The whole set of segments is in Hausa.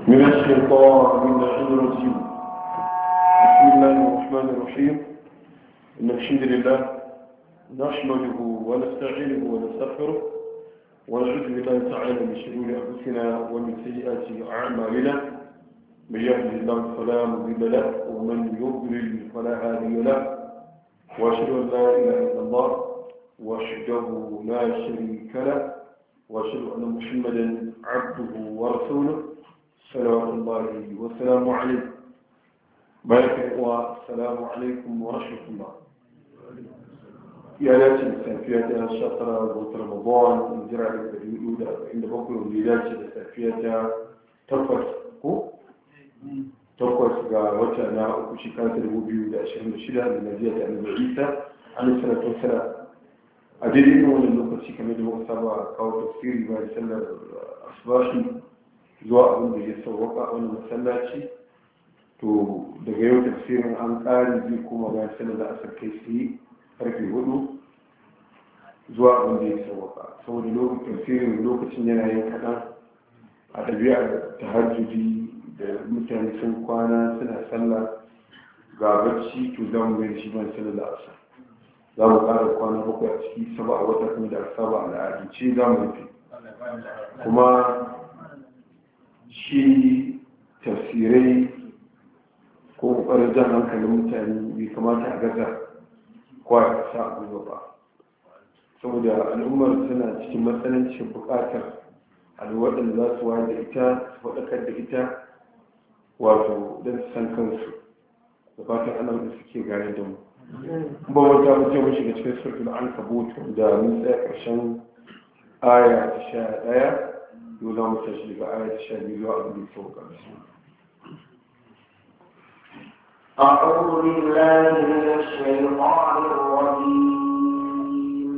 من الشيطان الرجيم. بسم الله الرحمن الرحيم. إن الحمد لله نحمده ونستعينه ونستغفره ونعوذ بالله تعالى من شرور أنفسنا ومن سيئات أعمالنا. من يهده الله فلا مضل له ومن يضلل فلا هادي له. وأشهد أن لا إله إلا الله وحده لا شريك له وأشهد أن محمدا عبده ورسوله صلوات الله وسلامه عليه. بارك والسلام عليكم ورحمة الله. يا لاتي السافيات الشطرة وقت رمضان الجرعة الأولى عند بكر وليلات السافيات تقوس وتنا وشكاية الوبي لأشهر الشدة من نزية النبي عيسى عليه الصلاة والسلام. أدري أن اللغة كما هو سبع قول تفسير ما يسمى أصباحي zuwa abin da ya sauwaka wani masallaci to daga yau tafsirin an ƙari zai koma bayan sanar da asar kai tsaye karfe 4 zuwa abin da ya sauwaka saboda lokacin tafsirin lokacin yana yin kaɗan a ɗabi'ar tahajjudi da mutane sun kwana suna sallah ga bacci to za mu mai shi bayan sanar da asar za mu ƙara kwana 7 a ciki saba a wata kuma da saba al'adance za mu rufe kuma shi tafsirai ko ƙoƙarin jan hankalin mutane bai kamata a gaza kwaya sa abubuwa ba saboda al'ummar suna cikin matsanancin buƙatar alwaɗin za su waye da ita su faɗakar da ita wato don su san kansu da fatan ana da suke gane da mu ba wata mutum mun shiga cikin surtul an kabutu da mun tsaya ƙarshen aya ta 11 يولا متشرك آية الشهيد وعبد فوق أعوذ بالله من الشيطان الرجيم.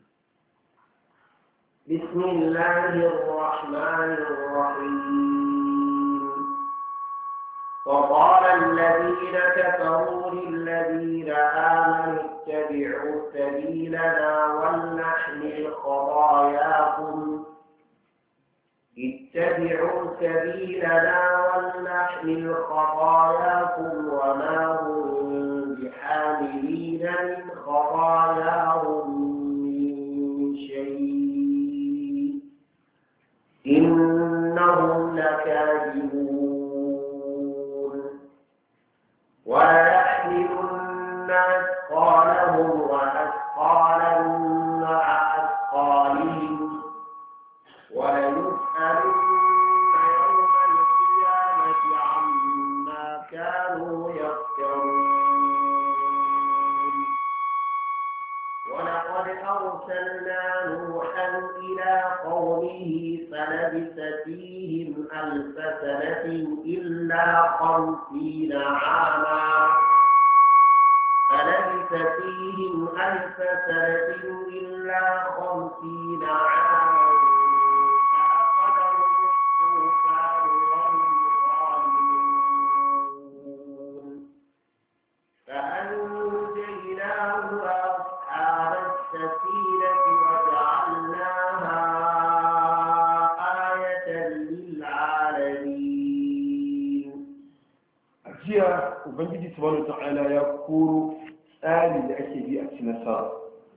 بسم الله الرحمن الرحيم. وقال الذين كفروا للذين آمنوا اتبعوا سبيلنا ولنحمل خطاياكم اتبعوا سبيلنا ولنحمل خطاياكم وما هم بحاملين من خطاياهم من شيء إنهم لكاذبون. ويحملن أثقالهم وأثقالا مع أثقالهم ويسألن يوم القيامة عما كانوا يفترون. ولقد أرسلنا نوحا إلى قومه فلبث فيهم 1000 سنة إلا 50 عاما فلبث فيهم 1000 سنة إلا 50 عاما ubangiji subhanahu ta'ala ya koro tsari da ake bi a cikin nasara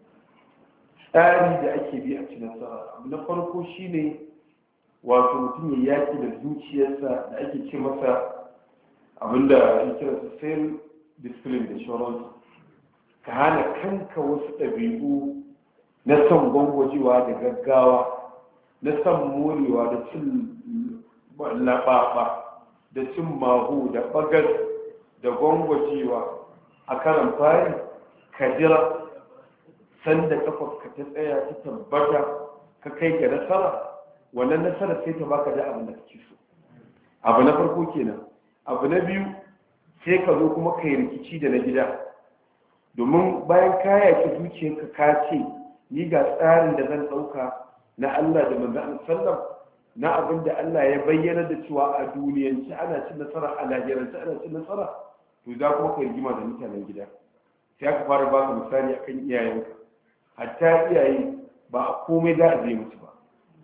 abu na farko shine wato mutum ya yaki da zuciyarsa da ake ce masa abinda ya kira su self discipline da shauransu ka hana kanka wasu ɗabi'u na son gwangwajewa da gaggawa na son morewa da cin laɓaɓa da cin mahu da ɓagar da gwangwajewa a karan fari ka jira sanda kafarka ta tsaya ta tabbata ka kai ga nasara wannan nasara sai ta baka da abin da kake so abu na farko kenan abu na biyu sai ka zo kuma kai rikici da na gida domin bayan ka yaki zuciyarka ka ce ni ga tsarin da zan ɗauka na Allah da manzon sallam na abin da Allah ya bayyana da cewa a duniyanci ana cin nasara a lahirance ana cin nasara to za kuma ka rigima da mutanen gida sai aka fara baka misali akan iyayenka hatta iyaye ba a komai da a zai musu ba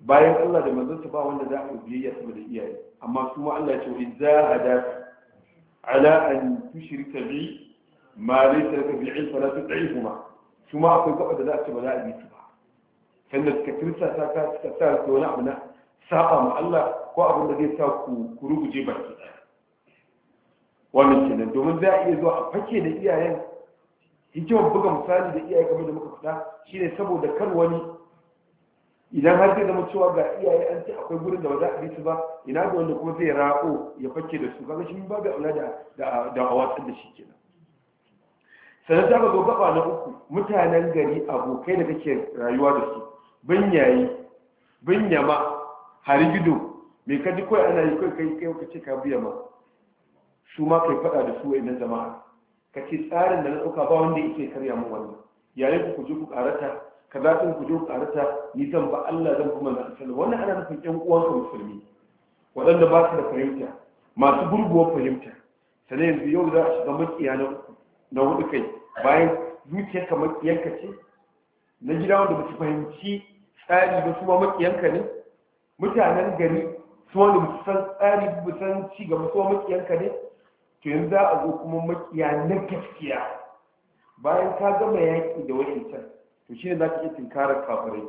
bayan Allah da manzansa ba wanda za a biyayya sama da iyaye amma su ma Allah ya ce in zahada ala an tushrika bi ma laysa laka bi ilm fala tut'ihuma su ma akwai gaba da za a ce ba za a bi su ba sannan suka tursa ta ka suka sa ka wani abu na saba ma Allah ko abin da zai sa ku ruguje baki wannan kenan domin za a iya zuwa a fake da iyayen hikimar buga misali da iyaye kamar da muka faɗa shine saboda kar wani idan har zai zama cewa ga iyaye an ce akwai gurin da ba za a bi su ba ina ga wanda kuma zai rako ya fake da su kaga shi babu aula da hawatsar da shi kenan sannan ta zo gaba na uku mutanen gari abokai da kake rayuwa da su banyayi banyama harigido me kaji kawai ana yi kai ka ce ka biya ma su ma kai faɗa da su wa'annan jama'a ka ce tsarin da na ɗauka ba wanda yake karya min wannan yayin ku je ku karata kaza din ku je ku karata ni zan ba Allah zan kuma na sallah wannan ana nufin ƴan uwanka musulmi waɗanda ba su da fahimta masu gurguwar fahimta sannan yanzu yau za a shiga makiya na hudu kai bayan zuciyarka makiyanka ce na gida wanda ba su fahimci tsari ba su ma makiyanka ne mutanen gari su wanda ba su san tsari ba san ci gaba su ma makiyanka ne to yanzu za a zo kuma makiya na gaskiya bayan ka gama yaƙi da wa'incan to shine za ka iya tinkarar kafirai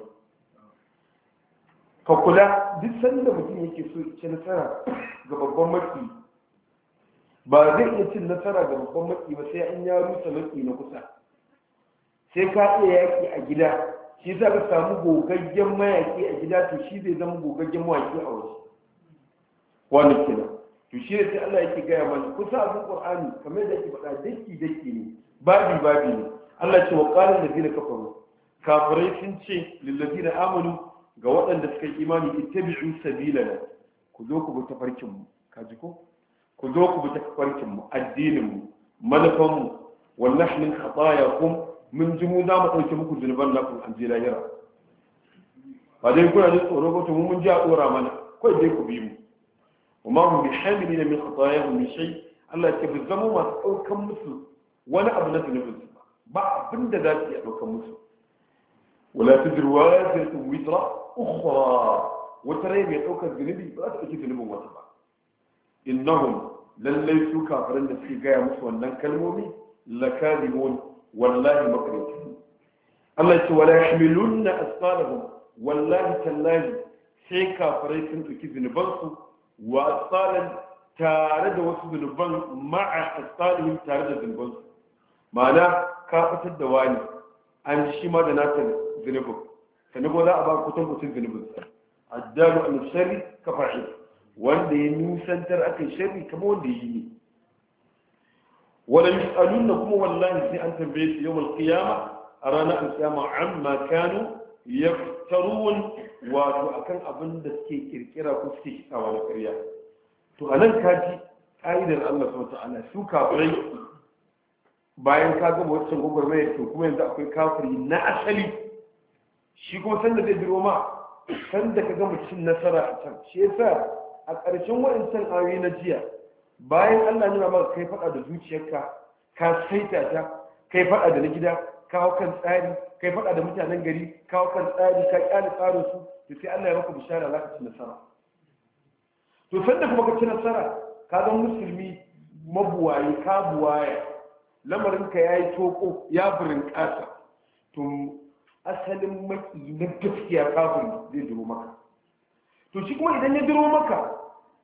ka kula duk sanda mutum yake so ya ci nasara ga babban maki ba zai iya cin nasara ga babban maki ba sai an ya rusa maki na kusa sai ka iya yaƙi a gida shi za ka samu gogaggen mayaƙi a gida to shi zai zama gogaggen mayaƙi a waje wani kenan to shi ne sai Allah yake gaya mana kusa abin Qur'ani kamar da yake faɗa daki ne babi ne Allah ce wa qala allazina kafaru kafirai sun ce lil ladina amanu ga waɗanda suka yi imani ittabi'u sabilana ku zo ku bi tafarkin mu kaji ko ku zo ku bi tafarkin mu addinin mu manufan mu wallahi min khatayakum mun ji mu za mu dauke muku zunuban naku an je lahira ba dai kuna da tsoro ba to mun ji a dora mana kai dai ku bi mu وما هم بحاملين من خطاياهم من شيء الله يتبزموا ما تأوكم مثل ولا أبنى نفسه بعض بند ذات يأوكم مثل ولا تدر وازرة وزر أخرى وترى يأوك الذنبي لا تأتي ذنبهم وتبع إنهم لن ليسوا كافرين في جاية مثل أن كلمومي لكاذبون والله مكرمين الله يقول ولا يحملون أثقالهم والله تالله سيكا فريسن تكي ذنبانسوا wa asalan tare da wasu zunuban ma'a asalihim tare da zunubansu ma'ana ka fitar da wani an shi ma da nata zunubin sannan za a ba kutan zunubinsa addalu an sharri ka fa'i wanda ya nusantar akan sharri kamar wanda ya yi ne wala yus'aluna kuma wallahi sai an tambaye su yawmal qiyama a ranar alkiyama amma kanu yaftarun wato akan abin da suke kirkira ko suke kitsawa na ƙarya to anan kaji ƙa'idar Allah subhanahu ta'ala su kafirai bayan ka gama wancan gwagwarmayar to kuma yanzu akwai kafiri na asali shi kuma sanda zai biro ma sanda ka gama cin nasara a can shi yasa a ƙarshen waɗancan ayoyi na jiya bayan Allah nuna maka kai faɗa da zuciyarka ka saita ta kai faɗa da na gida kawo kan tsari kai faɗa da mutanen gari kawo kan tsari ka kyale tsarin su to sai Allah ya maka bishara za ka ci nasara to sanda kuma ka ci nasara ka zama musulmi mabuwaye ka buwaya lamarin ka yayi toko ya burin kasa to asalin maki na gaskiya kafin zai duro maka to shi kuma idan ya duro maka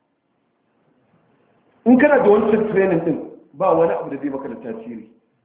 in kana da wancan training din ba wani abu da zai maka da tasiri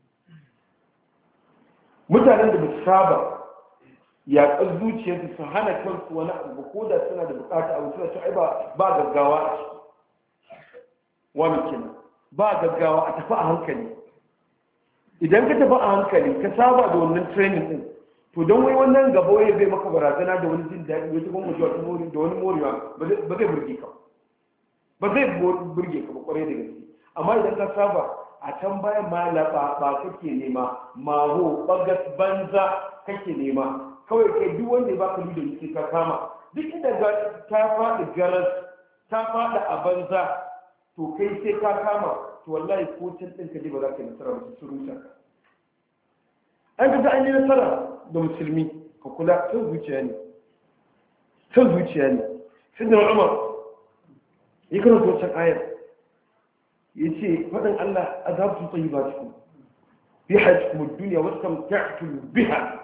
mutanen da ba su saba yaƙar zuciyarsu su hana kansu wani abu ko da suna da bukata abu suna ce ba gaggawa a ciki wani kenan ba gaggawa a tafi a hankali idan ka tafi a hankali ka saba da wannan training din to don wai wannan gaba ya zai maka barazana da wani jin daɗi wata gwamnati wata mori da wani morewa ba zai burge ka ba zai burge ka ba kwarai da gaske amma idan ka saba a can bayan ma ba kake nema maho bagas banza kake nema kawai kai duk wanda ya baka da yake ka kama duk inda ta faɗi garas ta faɗi a banza to kai sai ka kama to wallahi ko can ɗin ka je ba za ka yi nasara ba su rusa ka an ga an yi nasara da musulmi ka kula sun zuciya ne san zuciya ne sai da Umar ya karanta wancan ayar yace fadan Allah azabtu tayyibatukum fi hayatikum ad-dunya wa istamta'tum biha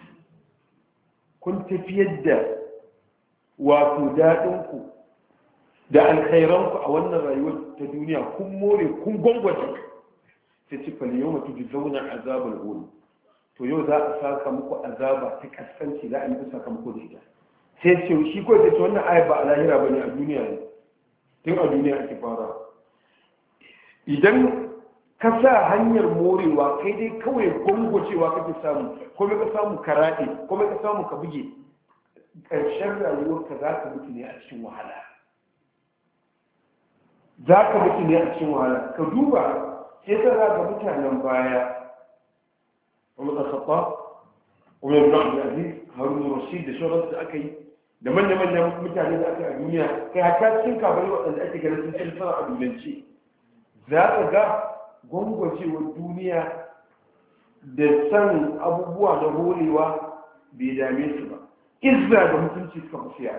kun tafiyar da wato daɗinku da alkhairanku a wannan rayuwar ta duniya kun more kun gwangwace sai ci fali yau mutu ji zauna azabar hori to yau za a saka muku azaba ta kaskanci za a yi sakamako da ita sai ce shi ko ce wannan ayat ba a lahira bane a duniya ne tun a duniya ake fara idan ka sa hanyar morewa kai dai kawai gwangwacewa kake samu kuma ka samu karaɗe kuma ka samu ka buge ƙarshen rayuwarka za ka mutu ne a cikin wahala ka duba sai ta za ga mutanen baya wani ƙasafa wani ibn abdulaziz harun rashid da shauransu da aka yi da manya-manyan mutane da aka yi a duniya kai haka cikin kabari waɗanda ake ganin sun ci nasara a duniyance za ka ga gwangwacewar duniya da san abubuwa na horewa bai dame su ba izza da mutunci suka fiya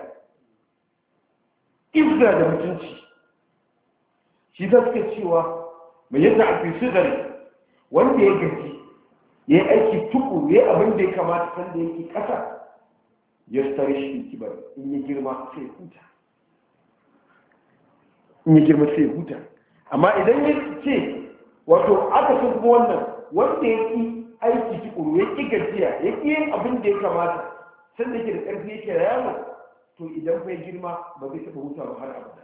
izza da mutunci shi za suka cewa mai yadda a fi sigari wanda ya gaji ya yi aiki tuku ya yi abin da ya kamata sanda yake ƙasa ya stare shi kibar in yi girma sai huta amma idan ya ce wato aka sun kuma wannan wanda ya ƙi aiki tukuru ya ƙi gajiya ya ƙi yin abin da ya kamata sanda ke da ƙarfi yake da yaro to idan bai girma ba zai taɓa huta ba har abada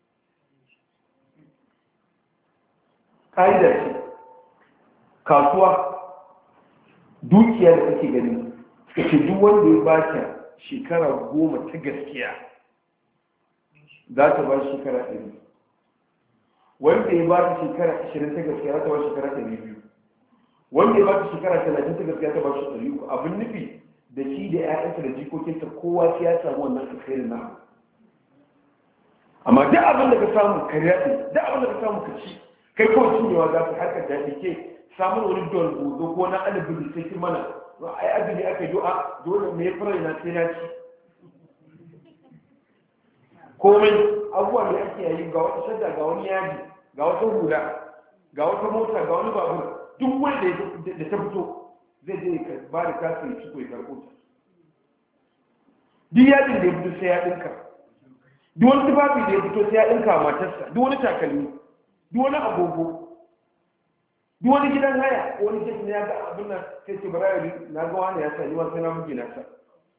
ƙa'ida ce kasuwa dukiya da kake gani suka ce duk wanda ya ba ta shekara 10 ta gaskiya za ta ba shekara 100 wanda ya ba ta shekara 20 ta gaskiya za ta ba shekara 200 wanda ya ba ta shekara 30 ta gaskiya ta ba shi 300 abin nufi da shi da 'ya'yansa da jikokinsa kowa sai ya samu wannan alkhairin na amma duk abin da ka samu ka yaɗe duk abin da ka samu ka ci kai kawai cinyewa za ka harkar daɗi ke samun wani don gozo ko na alibin da sai mana ai azumi aka yi dole mai fara na sai na ci komai abubuwa da ake yayi ga wata shadda ga wani yaji ga wata hula ga wata mota ga wani babur duk wanda da ta fito zai je ka ba da kasa ya ciko ya karɓo ta duk yajin da ya fito sai ya ɗinka duk wani tufafi da ya fito sai ya ɗinka matarsa duk wani takalmi duk wani agogo duk wani gidan haya ko wani jefi ne ya ga abin nan sai ce bara na ga wani ya sa yi wasu na muke na sa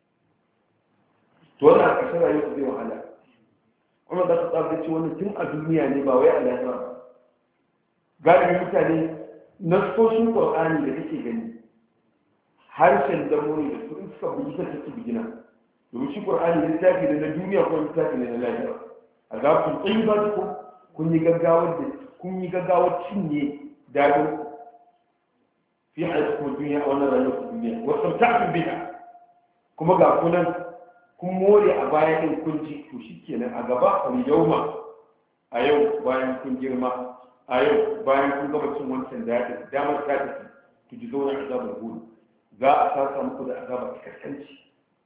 to wannan a ƙarshen rayuwa zai wahala kuma za su tsabta ce wani tun a duniya ne ba wai a lafiya ba galibin mutane nasoshin ƙwar'ani da kake gani harshen damoni da su in suka bugi ta su bugina domin shi ƙwar'ani littafi ne na duniya ko littafi ne na lafiya a za ku tsayi ba su kun yi gaggawar cinye daɗin fi haifu kuma duniya a wannan rayuwar duniya wasu tafin biya kuma ga kunan kun more a bayan ɗin kun ji to shi kenan a gaba wani yauma a yau bayan kun girma a yau bayan kun gaba cin wancan daɗin damar ta tafi to ji zauna azabar gudu za a saka muku da azabar kaskanci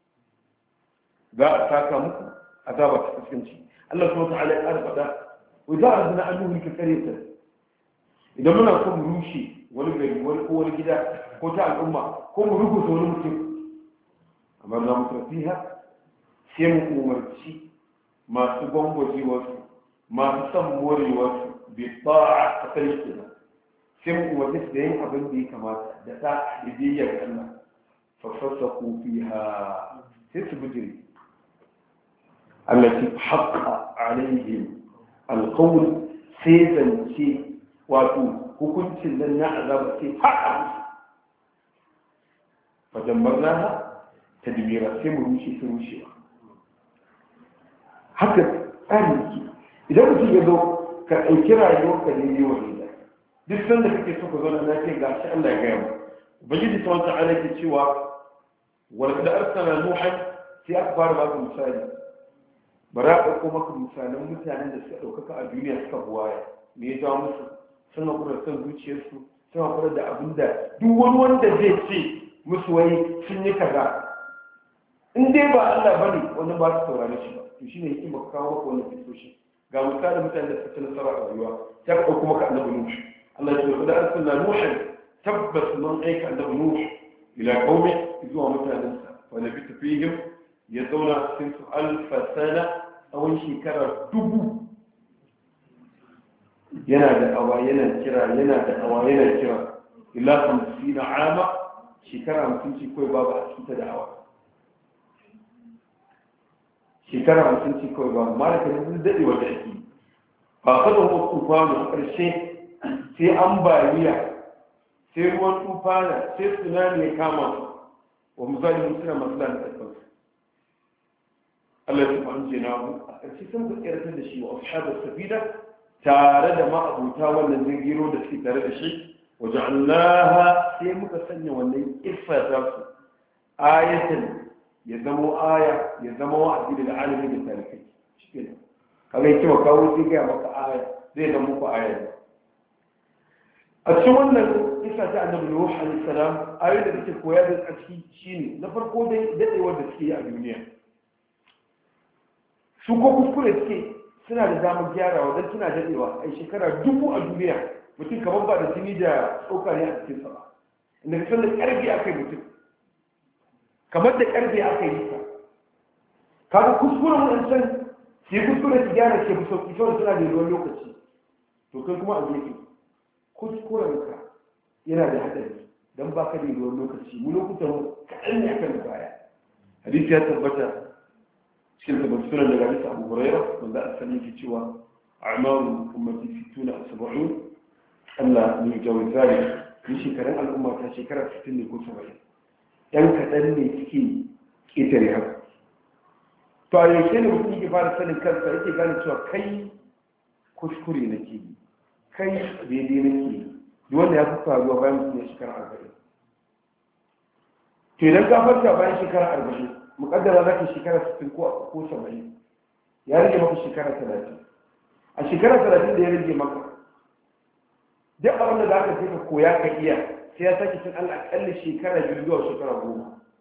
Allah subhanahu wa ta'ala ya ƙara faɗa wa za a zina an nuhun ka tsare ta idan muna so mu rushe wani gari wani ko wani gida ko ta al'umma ko mu rubuta wani mutum amma za mu tafiya sai mu umarci masu gwangwajewarsu masu son morewarsu bai ba'a a kan shi sai mu umarci su da yin abin da ya kamata da ta da biyayya ga Allah fafasa ku fiha sai su bijire allati haqqa alaihim alqawl sai zance wato hukuncin nan na azaba sai haƙa musu fadammarnaha tadbira sai mu rushe su rushewa haka tsari yake idan mutum ya zo ka ɗauki rayuwar ka ne wa ne duk sanda kake so ka zo na lafiya ga shi Allah ya gaya mu ubangiji ta wata ala ke cewa wal da arsala nuhan sai aka fara ba ku misali bara a ɗauko maka misalan mutanen da suka ɗaukaka a duniya suka buwaya me ya jawo musu sun haƙura da son zuciyarsu sun haƙura da abin da duk wani wanda zai ce musu wai sun yi kaza in dai ba Allah bane wani ba su saurare shi ba to shine hikima kawo maka wannan kisoshi ga misalin mutanen da suka nasara a rayuwa ta ka dauko maka annabi Nuh Allah ya ce da arsalna nuhan tabbas man aika annabi Nuh ila qaumi zuwa mutanensa wa labita fihim ya zauna cikin su alfa sana tsawon shekara 1000 yana da awa yana kira ila 50 ama shekara 50 ce kawai babu a cikin da awa shekara 50 ce kawai babu malaka ne sun daɗe wata ake ba kada kuma tufanu a ƙarshe sai ambaliya sai ruwan tufana sai tsunami ya kama su wa misali suna masu lalata Allah ya fahimce na mu a ƙarshe sun buƙatar da shi wa ashabar safina tare da ma'abuta wannan zingiro da suke tare da shi wajen Allah sai muka sanya wannan kissa ta su ayatan ya zama aya ya zama wa'azi da alimi da tarihi shikenan kaga yake kawo sai ga maka aya zai zama muku aya a cikin wannan kissa ta annabi Nuh alaihi salam ayoyi da take koya da tsaki shine na farko dai dadewar da suke yi a duniya su ko kuskure suke suna da damar gyarawa don suna dadewa a shekara 1000 a duniya mutum kamar ba da jini da tsoka ne a cikin sa ba inda kasan da karfi aka yi mutum kamar da karfe aka yi ta kaga kuskuren wadancan sai kuskure su gyara ke fi sauki saboda suna da yawan lokaci to kai kuma a gefe kuskuren ka yana da hadari don ba ka da yawan lokaci mu lokutan kaɗan ne akan baya hadisi ya tabbata cikin tabbata sunan daga hadisi Abu Hurairah wanda asali yake cewa a'malu ummati 60 70 Allah ne jawi zalik ni shekaran al'umma ta shekara 60 ne ko 70 yan kaɗan ne suke ƙetare haka to a yaushe ne mutum yake fara sanin kansa yake gane cewa kai kuskure nake yi kai daidai nake yi duk wanda ya fi faruwa bayan mutum ya shekara 40 to idan ka farka bayan shekara 40 muƙaddara za ka shekara 60 ko 70 ya rage maka shekara 30 a shekara 30 da ya rage maka duk abin da za ka sai ka koya ka iya sai ya sake cin al'akalli shekara 2 zuwa shekara 10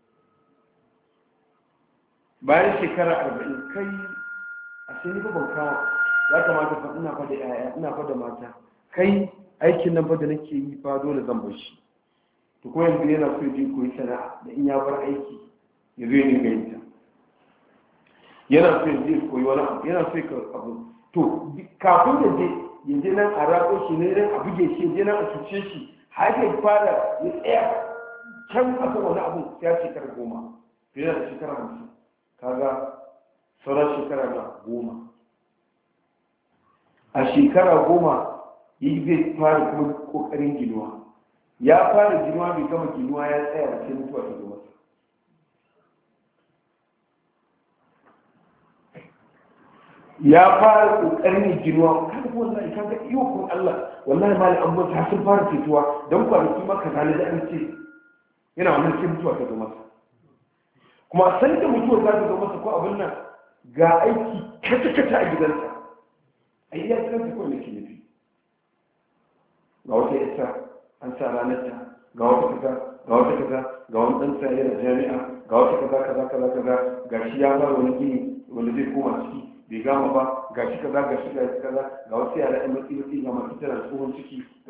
bayan shekara 40 kai a shini ban kawo ya kamata fa ina fada yaya ina fada mata kai aikin nan fa da nake yi fa dole zan bar shi to ko yanzu yana so ya koyi sana'a da in ya bar aiki ya zo ya dinga yin ta yana so ya koyi wani abu yana so ya abu to kafin ya je nan a rako shi ne ran a buge shi ya je nan a cuce shi haka fara ya tsaya can a kan wani abu ya shekara 10 fiye da shekara 50 kaga sauran shekara na 10 a shekara 10 yi zai fara kuma kokarin ginuwa ya fara ginuwa bai gama ginuwa ya tsaya da sai mutuwa ta zo masa ya fara kokarin ginuwa kada ko wallahi kaga iyo kun Allah wallahi mali an mutu sun fara fituwa dan kwanaki maka zane da an ce yana wannan sai mutuwa ta zo masa kuma san da mutuwa za ta zo masa ko abin nan ga aiki kata a gidansa ai ya san ko ne ke nufi ga wata isa an sa ranar ta ga wata kaza ga wani dan sa yana jami'a ga wata kaza ga shi ya fara wani gini wanda zai koma ciki bai gama ba ga shi kaza ga wasu yara ɗan matsi ga masu tana tsohon ciki ga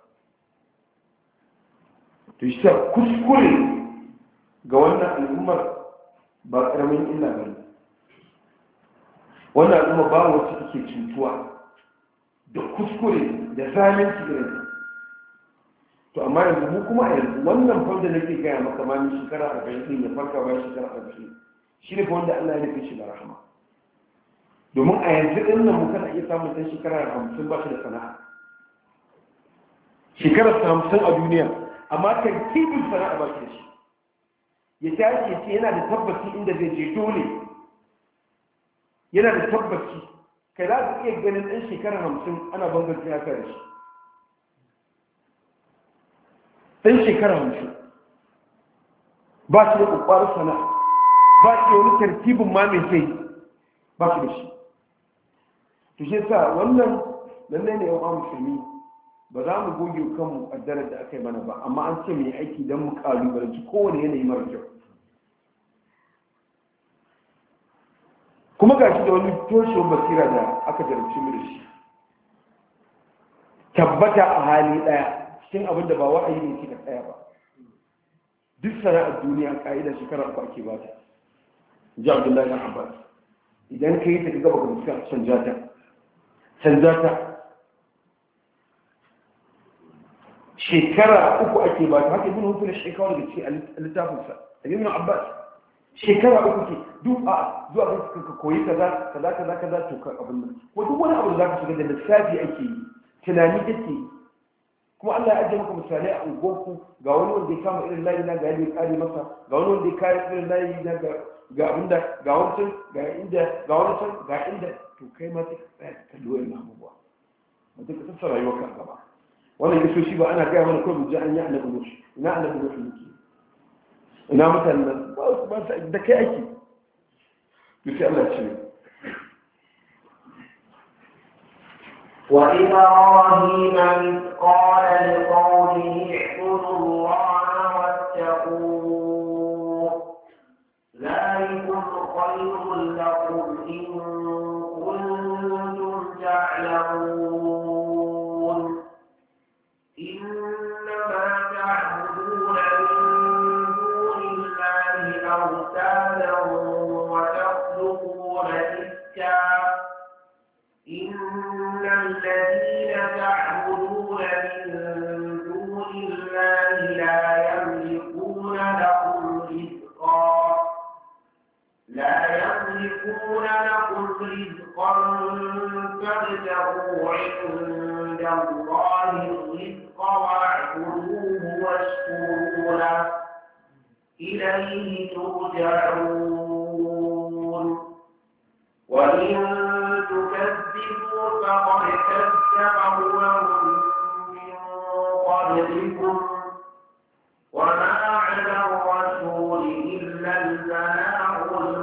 to shi kuskure ga wannan al'ummar ba ƙaramin illa ba ne wannan al'ummar ba wacce take cutuwa da kuskure da zalunci irin to amma yanzu mu kuma a yanzu wannan fanda nake gaya maka ma ni shekara 40 ya farka bayan shekara 40 shi ne wanda Allah ya nufi shi da rahama domin a yanzu ɗin nan muka iya samun ɗan shekara 50 ba shi da sana'a shekarar 50 a duniya amma kan kibin sana'a ba shi da shi ya tashi ce yana da tabbaci inda zai je dole yana da tabbaci kai za ka iya ganin ɗan shekara 50 ana bangar siyasa da shi ɗan shekara 50 ba shi da ƙwaƙwarar sana'a ba shi da wani tartibin ma mai sai ba shi da shi to shi sa wannan lallai ne yawan musulmi ba za mu goge kanmu kaddarar da aka yi mana ba amma an ce mai aiki don mu kalubalanci kowane yanayi mara kyau kuma ga shi da wani toshewar basira da aka jarabci mu da shi, tabbata a hali ɗaya cikin abin da ba wa'ayi ne ke da tsaya ba. Duk sana'ar duniya ƙa'ida shekara uku ake ba ta, ji Abdullahi na Abbas. Idan ka yi ta gaba ga muska canza ta shekara uku ake ba ta. Haka ibn hutu da shekara da ce a littafinsa a ibn Abbas shekara uku ke duk a zuwa ka koyi kaza to ka abin nan ko duk wani abu da za ka shiga da lissafi ake yi, tunani kake yi. Kuma Allah ya ajiye maka misalai a unguwarku, ga wani wanda ya kama irin layi na ga yadda ya kare masa, ga wani wanda ya kare irin layi na ga abinda ga wani can ga inda ga wani can ga inda, to kai ma sai ka tsaya ka kalli wayan abubuwa mutum ka tattara rayuwar ka gaba. Wannan yaso shi ba ana gaya mana kawai mu ji an yi annabi nuhu, ina annabi nuhu yake, ina mutanen nan ba su da kai ake. To sai Allah ya ce وإبراهيم إذ قال لقومه اعبدوا الله واتقوه ذلكم خير لكم إن كنتم تعلمون إنما تعبدون من دون الله أوثانا وتخلقون إفكا إن الذين تعبدون من دون الله لا يملكون لكم رزقا فابتغوا عند الله الرزق واعبدوه واشكروا له إليه ترجعون وإن تكذبوا فقد كذب أمم من قبلكم وما على الرسول إلا البلاغ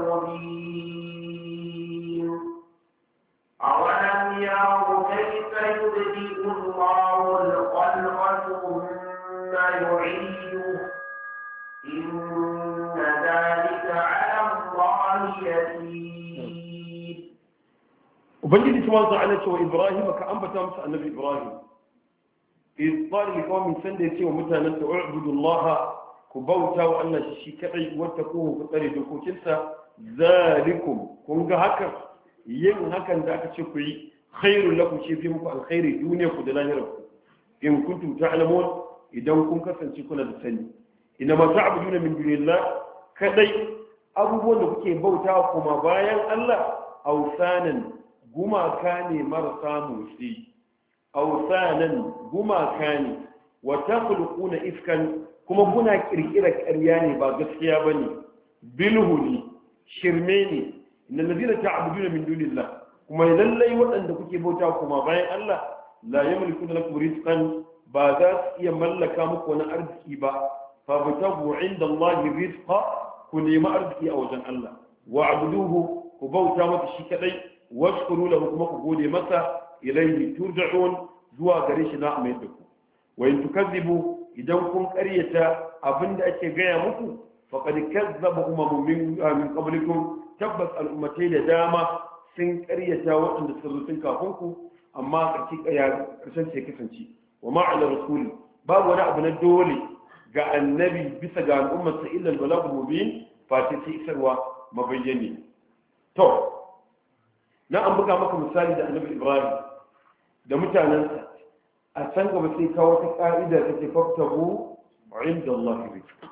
المبين أولم يروا كيف يبدئ الله الخلق ثم يعيده إن ذلك على الله يسير. Ubangiji ta wanzu ana cewa Ibrahim ka ambata musu annabi Ibrahim. إذ قال لقوم سند يسوع متى اعبدوا الله كبوتا وأن شيء كأي واتقوه كتري دكوكنسا ذلكم كونغا هكا ين هكا ذاك شكوي خير لكم شيء في مكو الخير الدنيا كدلاهركم إن كنتم تعلمون إذا كنتم كسنتكون بالسنة إنما تعبدون من دون الله كدي أبوون لكي بوتا وكما بايا الله أوثانا قما كان مرسى موسي أوثانا gumaka ne wa takhluquna ifkan kuma kuna kirkira ƙarya ne ba gaskiya bane bilhuni shirme ne innal ladina ta'buduna min dunillah kuma lallai waɗanda kuke bauta kuma bayan Allah la yamlikuna lakum rizqan ba za su iya mallaka muku wani arziki ba fa batagu inda Allah rizqa ku nemi arziki a wajen Allah wa abuduhu ku bauta masa shi kadai washkuru lahu kuma ku gode masa ilayhi turja'un zuwa gare shi na mai duku wa in tukazzibu idan kun ƙaryata abinda ake gaya muku faqad kazzaba umamun min qablikum tabbas al'ummatai da dama sun ƙaryata waɗanda suka zo tun kafin ku amma kasance wa ma'ala rasuli babu wani abu na dole ga annabi bisa ga al'ummarsa illa al-balagh mubin fa ta isarwa mabayyani to na an buga maka misali da annabi Ibrahim da mutanensa a can gaba sai kawo ta ka'ida ta ce faktabu inda Allah rizq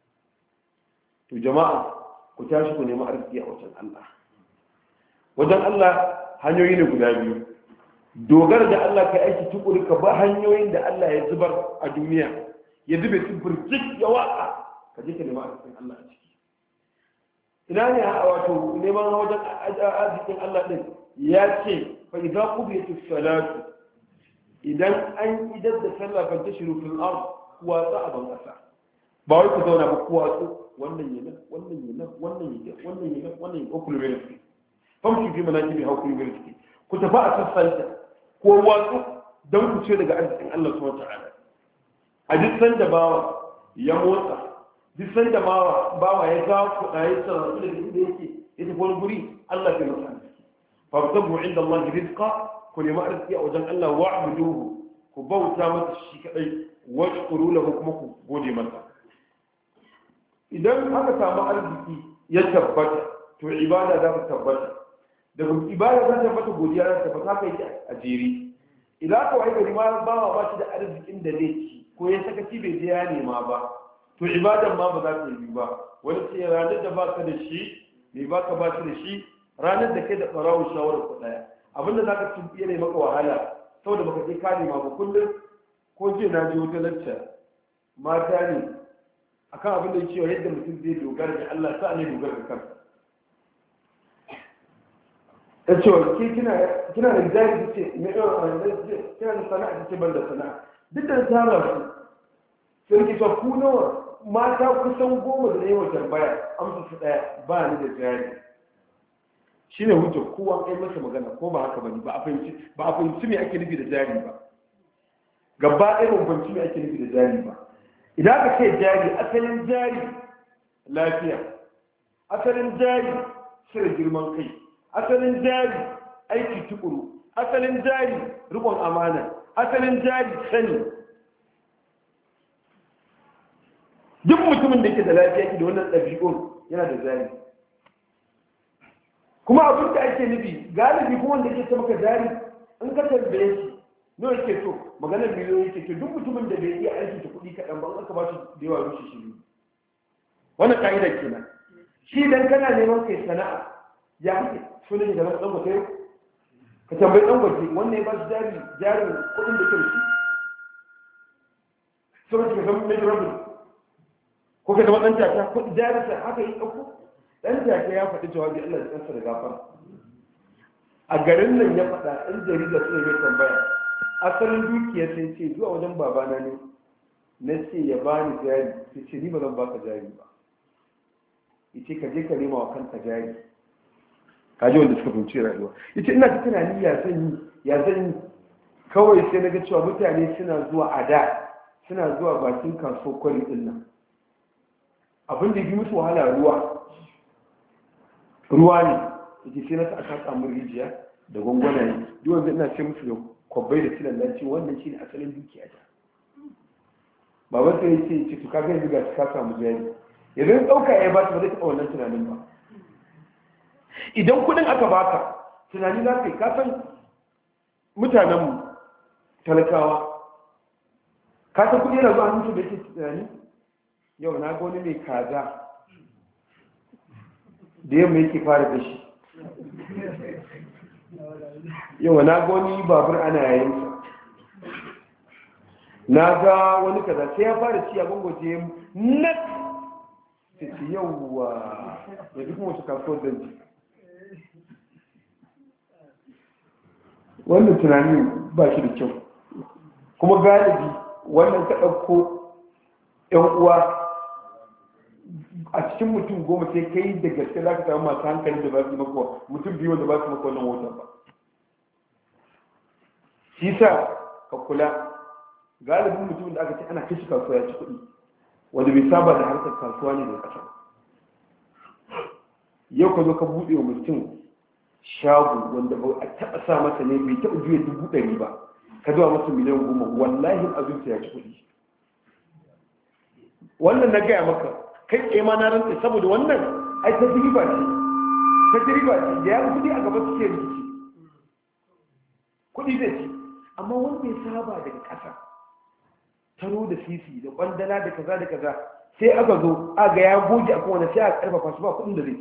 to jama'a ku tashi ku nemi arziki a wajen Allah hanyoyi ne guda biyu dogara da Allah kai aiki tukuri ka ba hanyoyin da Allah ya zubar a duniya ya zube su burjik ya waka ka je ka nemi arzikin Allah a ciki ina ne wato neman wajen arzikin Allah din ya ce fa idza qudiyatis salatu idan an idar da sallah fa tashiru fil ard wa sa'aban kasa ba wai ku zauna ba ku watsu wannan yana okulu bai riski famshi fi manajibi haukulu bai riski ku tafi a sassanta ko watsu don ku ce daga arzikin Allah subhanahu wa ta'ala a duk sanda bawa ya motsa duk sanda bawa ya ga kuɗaye sarrafa daga inda yake ya tafi wani guri Allah zai masa arziki fa tabu inda Allah rizqa ku nemi arziki a wajen Allah wa'buduhu ku bauta masa shi kadai washkuru lahu kuma ku gode masa idan aka samu arziki ya tabbata to ibada za ta tabbata daga ibada za ta tabbata godiya za ta tabbata haka yake a jere idan aka wai gari ma ba shi da arzikin da zai ci ko ya sakaci bai je ya nema ba to ibadan ma ba za ta yi ba wani ce ranar da baka da shi mai baka ba shi da shi ranar da kai da ɓarawun shawarar ku ɗaya abinda za ka ci ne maka wahala saboda baka je ka nema ba kullum ko jiya na je wata lacca mata ne akan abin da cewa yadda mutum zai dogara da Allah sa ne dogara da kansa ta cewa ke kina da jari ta ce kina da sana'a ta ce ban da sana'a duk da tara su sai ke cewa ku nawa mata kusan 10 da yawa tambaya amsa su daya ba ni da jari shine hujja kowa kai masa magana ko ba haka bane ba a fahimci me ake nufi da jari ba gaba ɗaya ban fahimci me ake nufi da jari ba idan aka ce jari asalin jari lafiya asalin jari cire girman kai asalin jari aiki tukuru asalin jari rikon amana asalin jari sani duk mutumin da ke da lafiya ke da wannan ɗabi'un yana da jari kuma abin da ake nufi galibi kuma wanda ke ta maka jari in ka tambaye shi nawa yake so maganar miliyoyi yake to duk mutumin da bai iya aiki ta kuɗi kaɗan ba aka ba shi da yawa rushe shi ne wannan ka'idar kenan shi dan kana neman kai sana'a ya kake so ne da ɗan gwate ka tambayi ɗan gwate wannan ya ba shi jarin kuɗin da ke da shi saboda ka zama mai rabin ko ka zama ɗan jaka kuɗi jarinsa haka yi ɗauko ɗan jaka ya faɗi jawabi Allah ya kansa da gafara a garin nan ya faɗa ɗan jarida sai mai tambaya asalin dukiyar sai ce zuwa wajen babana ne na ce ya bani jari sai ce ni ba zan baka jari ba yace ka je ka nema wa kanka jari ka ji wanda suka fahimci rayuwa yace ina ta tunani ya zan yi kawai sai na ga cewa mutane suna zuwa a da suna zuwa bakin kaso kwari din nan abin da bi musu wahala ruwa ne yace sai na sa aka samu rijiya da gwangwanaye duk wanda ina ce musu da kwabbai da filan lanci wannan shi ne asalin dukiya ta baban sai ce to kaga yanzu ga ka samu jari yanzu ɗauka ya ba su ba zai taɓa wannan tunanin ba idan kuɗin aka baka tunani za ka yi kasan mutanenmu talakawa kasan kuɗi yana zuwa hannun da yake tunani yau na ga wani mai kaza da yamma yake fara da shi yau na ga wani babur ana yayinsa na ga wani kaza sai ya fara ci a bangoje nat ta ce yauwa ya duk wasu kasuwar danji wannan tunani ba shi da kyau kuma galibi wannan ka ɗauko ‘yan uwa a cikin mutum 10 sai kai da gaske za ka samu masu hankali da ba su maka mutum 2 da ba su maka wannan wutan ba shi sa ka kula galibin mutum da aka ce ana kashi kasuwa ya ci kuɗi wanda bai saba da harkar kasuwa ne da ƙasa yau ka zo ka buɗe wa mutum shago wanda ba a taɓa sa masa ne bai taɓa juya 100,000 ba ka zuwa masa miliyan 10 wallahi azumta ya ci kuɗi wannan na gaya maka kai tsaye ma na rantsa saboda wannan ai ta riba ce da ya kuɗi a gaba suke rikici kuɗi zai ci amma wanda ya saba daga ƙasa taro da sisi da kwandala da kaza sai aka zo aga ya goge a kowane sai a karfafa su ba kuɗin da zai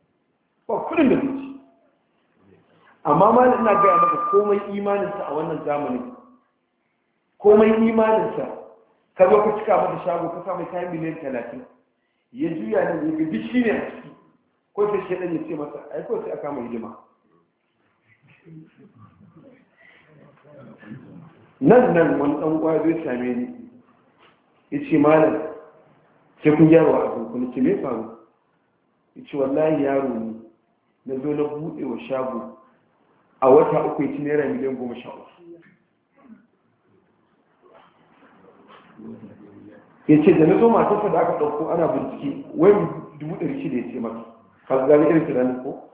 ci amma ma ina gaya maka komai imaninsa a wannan zamanin ka zo ka cika mata shago ka samu kayan miliyan 30 ya juya ne ya gaji shi ne a ciki ko sai shi ya ce masa ai ko sai aka mai hidima nan wani ɗan uwa zai same ni ya ce malam sai kun gyara wa abin kuma ce mai faru ya ce wallahi yaro ne na zo na buɗe wa shago a wata 3 ya ci naira miliyan 13 ya ce da na zo matarsa da aka ɗauko ana bincike wai 600,000 ya ce mata ka gani irin tunanin ko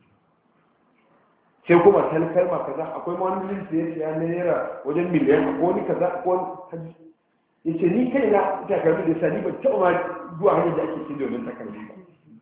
sai kuma kalma kaza akwai ma wani linsu ya naira wajen miliyan ko wani kaza ko wani haji ya ce ni kai na takardu da sani ban taɓa ma zuwa hanyar da ake ce domin takardu ba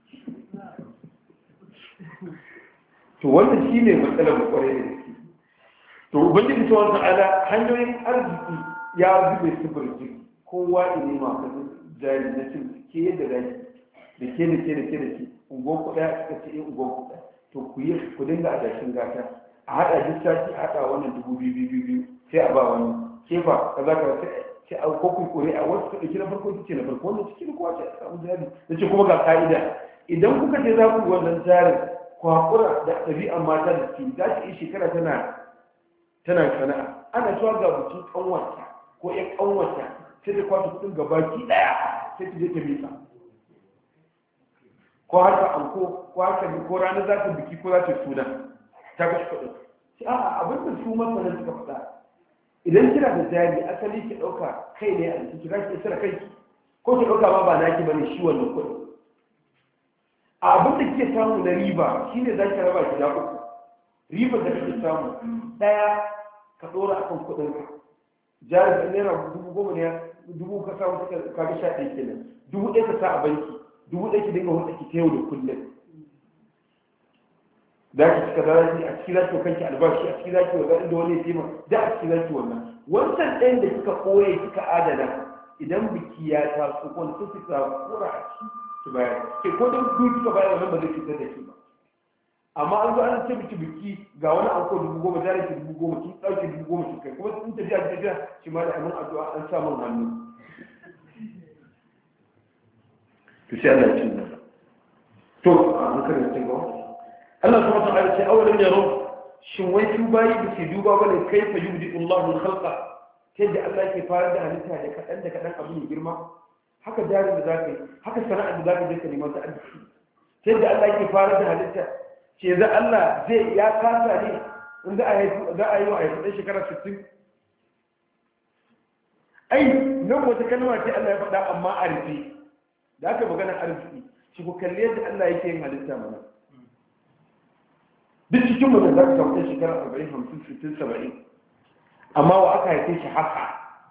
to wannan shi ne matsalar mu kwarai da gaske to ubangiji ta wata ala hanyoyin arziki ya zube su burji kowa ne ma ka jari na cin ke yadda zaki da ke ungon kuɗa suka ce ungon kuɗa to ku dinga adashin gata a haɗa duk sati a haɗa wannan 2,000 sai a ba wani kefa kaza ka sai a kokun kore a wasu kaɗa na farko ce na farko wanda cikin kowa ce a samu jari da ce kuma ga ka'ida idan kuka ce za ku wannan jarin kwakura da ɗabi'an mata da ke za ta yi shekara tana sana'a ana cewa ga bikin ƙanwata ko ƴan ƙanwata sai ta kwata kuɗin gabaki ɗaya sai ta je ta mika ko haka anko ko haka ko ranar za ta biki ko za ta suna ta kashe kuɗin sai a'a abin da su masanan suka faɗa idan kina da jari asali ki ɗauka kai ne a jiki za ki isar kai ko ki ɗauka ma ba naki bane shi wannan kuɗin abin da kike samu na riba shine za ki raba gida uku ribar da kike samu ɗaya ka ɗora akan kuɗin ka jari da naira 10,000 ne 10,000 ka samu ka ga 11 kenan 1,000 ka sa a banki 1,000 ki dinga hulɗa ki ta yau da kullum da ki cika zarafi a cikin zaki kanki albashi a cikin zaki wa inda wani ya tema da a cikin zaki wannan wancan ɗayan da kika koye kika adana idan biki ya taso wani sun fita kura a ciki ki bayar ke ko don duk kika bayar wannan ba zai fitar da ki ba amma an zo an ce biki ga wani anko 10,000 jari ki 10,000 kin ɗauke 10,000 kin kai kuma sun tafiya shi ma da amin addu'a an sa min hannu to sai Allah ya cin nan to an karanta ga Allah subhanahu wa ta'ala ce awalan yaro shin wai su bayi da ke duba bane kaifa yubdi Allahu al-khalqa yadda Allah yake fara da halitta da kadan abu ne girma haka jarin da zaka yi haka sana'ar da zaka je ka neman ta arziki yadda Allah yake fara da halitta ce za Allah zai ya kasa ne in za a yi wa ayyukan shekara 60 ai nan wata kalma ce Allah ya faɗa amma a rufe da aka magana arziki shi ku kalli yadda Allah yake yin halitta mana duk cikin mutum za ka samu shekara 40 50 60 70 amma wa aka haife shi haka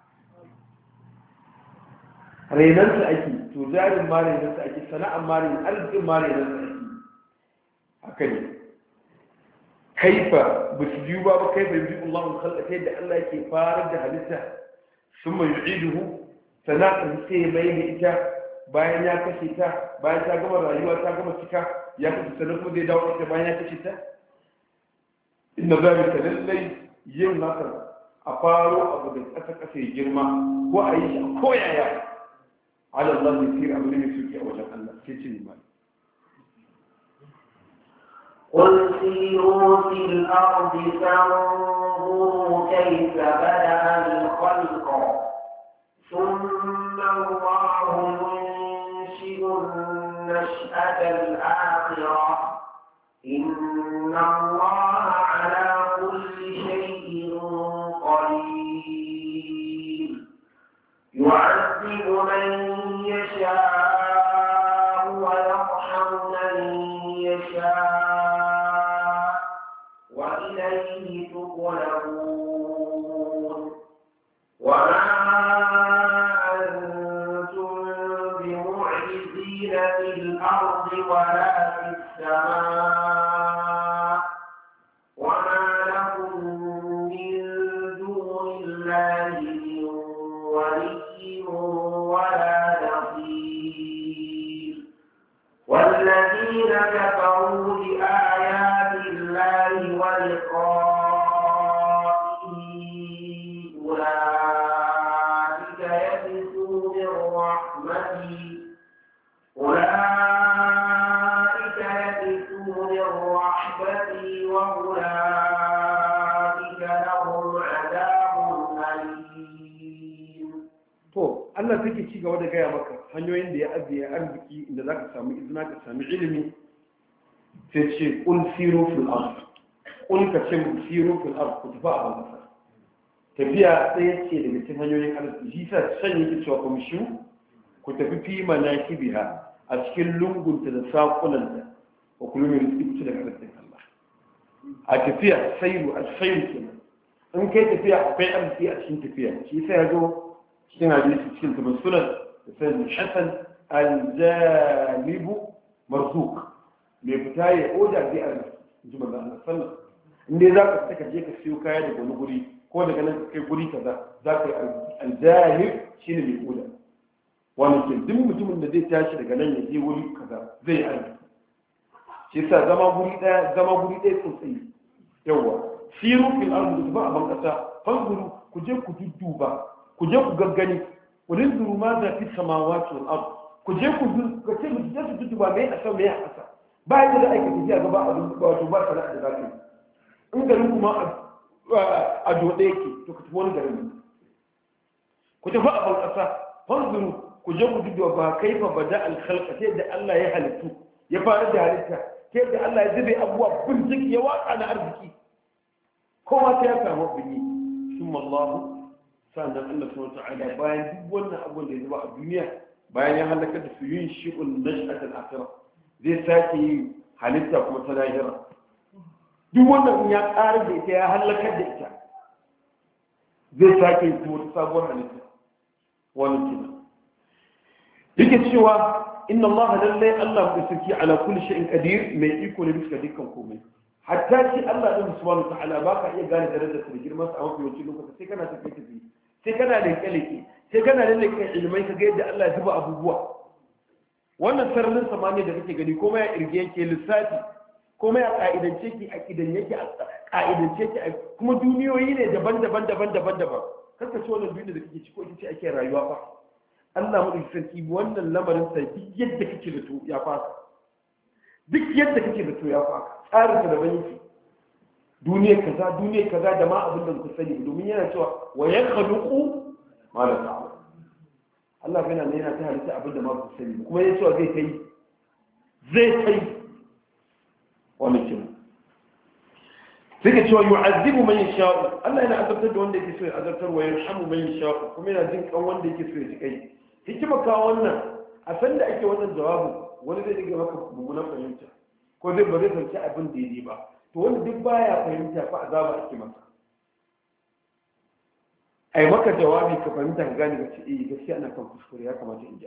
rainansa ake to jarin ma rainansa ake sana'an ma rainansa arzikin ma rainansa ake haka ne kaifa ba su biyu ba kaifa yi biyu Allah khalqa ta yadda Allah yake farar da halitta sun mai yu'iduhu sana'an sai mai da ita bayan ya kashe ta bayan ta gama rayuwa ta gama cika ya kashe sannan kuma zai dawo ita bayan ya kashe ta inna zalika lallai yin haka a faro abu da ƙasa ya girma ko a yi shi a koyaya ala Allah ne sirri abu ne mai suke a wajen Allah sai ce ne mai قل سيروا في الأرض فانظروا كيف بدأ الخلق ثم الله ينشئ النشأة الآخرة إن الله على كل شيء قدير يعذب من يشاء ويرحم من يشاء وإليه تقلبون وما أنتم بمعجزين في الأرض ولا في السماء وما لكم من دون الله من ولي ولا نصير والذين كفروا بآيات الله ولقائه أولئك يئسوا من رحمتي وأولئك لهم عذاب أليم. to Allah take ci gaba da gaya maka hanyoyin da ya ajiye arziki inda zaka samu izina ka samu ilimi sai ce qul siru fil ard qul ka ce siru fil ard ku tafi a banza tafiya sai ce daga cikin hanyoyin arziki shi sa san yake cewa ku tafi fi manakibiha a cikin lungunta da sakunanta wa kullu min rizqi daga arzikin Allah a tafiya sairu al-khairu kenan in kai tafiya akwai arziki a cikin tafiya shi sai ya zo cikin hadisi cikin sunan da sai Hasan al-jalibu marzuq mai fita ya oda zai arziki ji manzo Allah sallallahu inda za ka fita ka je ka siyo kaya daga wani guri ko daga nan kai guri kaza za ka yi arziki al-jalib shine mai oda wani ke duk mutumin da zai tashi daga nan ya je wuri kaza zai yi arziki shi sa zama guri ɗaya sosai yawa siru fil ardi ba a ban kasa fanzuru ku je ku dudduba ku je ku gaggani ulin zuru ma da fi samawati wal ard ku je ku ce mu je su dudduba mai a sama mai a kasa ba yadda da aika tafiya gaba a dudduba wato ba sana'a da zaka in garin kuma a dode yake to ku tafi wani garin ku tafi a ban kasa fanzuru ku je ku dudduba ba kaifa bada al khalqa sai da Allah ya halittu ya fara da halitta sai da Allah ya zube abuwa burjik ya waka na arziki kowa ta ya samu bini sun mallahu sannan Allah subhanahu wa ta'ala bayan duk wannan abun da ya zuba a duniya bayan ya halaka da su yin shi'un nash'at al-akhirah zai sake yi halitta kuma ta lahira duk wannan ya ƙara da ita ya halaka da ita zai sake yi kuma sabuwar halitta wannan kenan yake cewa inna Allah lallai Allah mai sarki ala kulli shay'in qadir mai iko ne bisa dukkan komai hatta shi Allah din subhanahu wa ta'ala baka iya gane darajar sa da girman sa a wani yawanci lokaci sai kana tafi sai kana leke sai kana leke ilmai kaga yadda Allah ya zuba abubuwa wannan sararin samaniya da kake gani komai ya irge yake lissafi komai ya ka'idance ki a kidan yake a ka'idance ki kuma duniyoyi ne daban-daban kaka ce wannan duniya da kake ciki ko ita ce ake rayuwa fa Allah mu sarki wannan lamarin sa duk yadda kake da to ya fasa duk yadda kake da to ya fasa tsarin da ban yake duniya kaza da ma abin da ku sani domin yana cewa wa yakhluqu ma la ta'lam Allah yana ne yana ta halitta abin da ma ku sani kuma yana cewa zai kai wannan kin sai ke cewa yu'azzibu man yasha Allah yana azabtar da wanda yake so ya azabtar wa yarhamu man yasha kuma yana jin kan wanda yake so ya ji kai hikima ka wannan a san da ake wannan jawabu wani zai dinga maka mummunan fahimta ko zai ba zai fahimci abin daidai ba to wanda duk baya fahimta fa azaba ake masa ai maka jawabi ka fahimta ka gane gaci gaskiya ana kan kuskure ya kamata in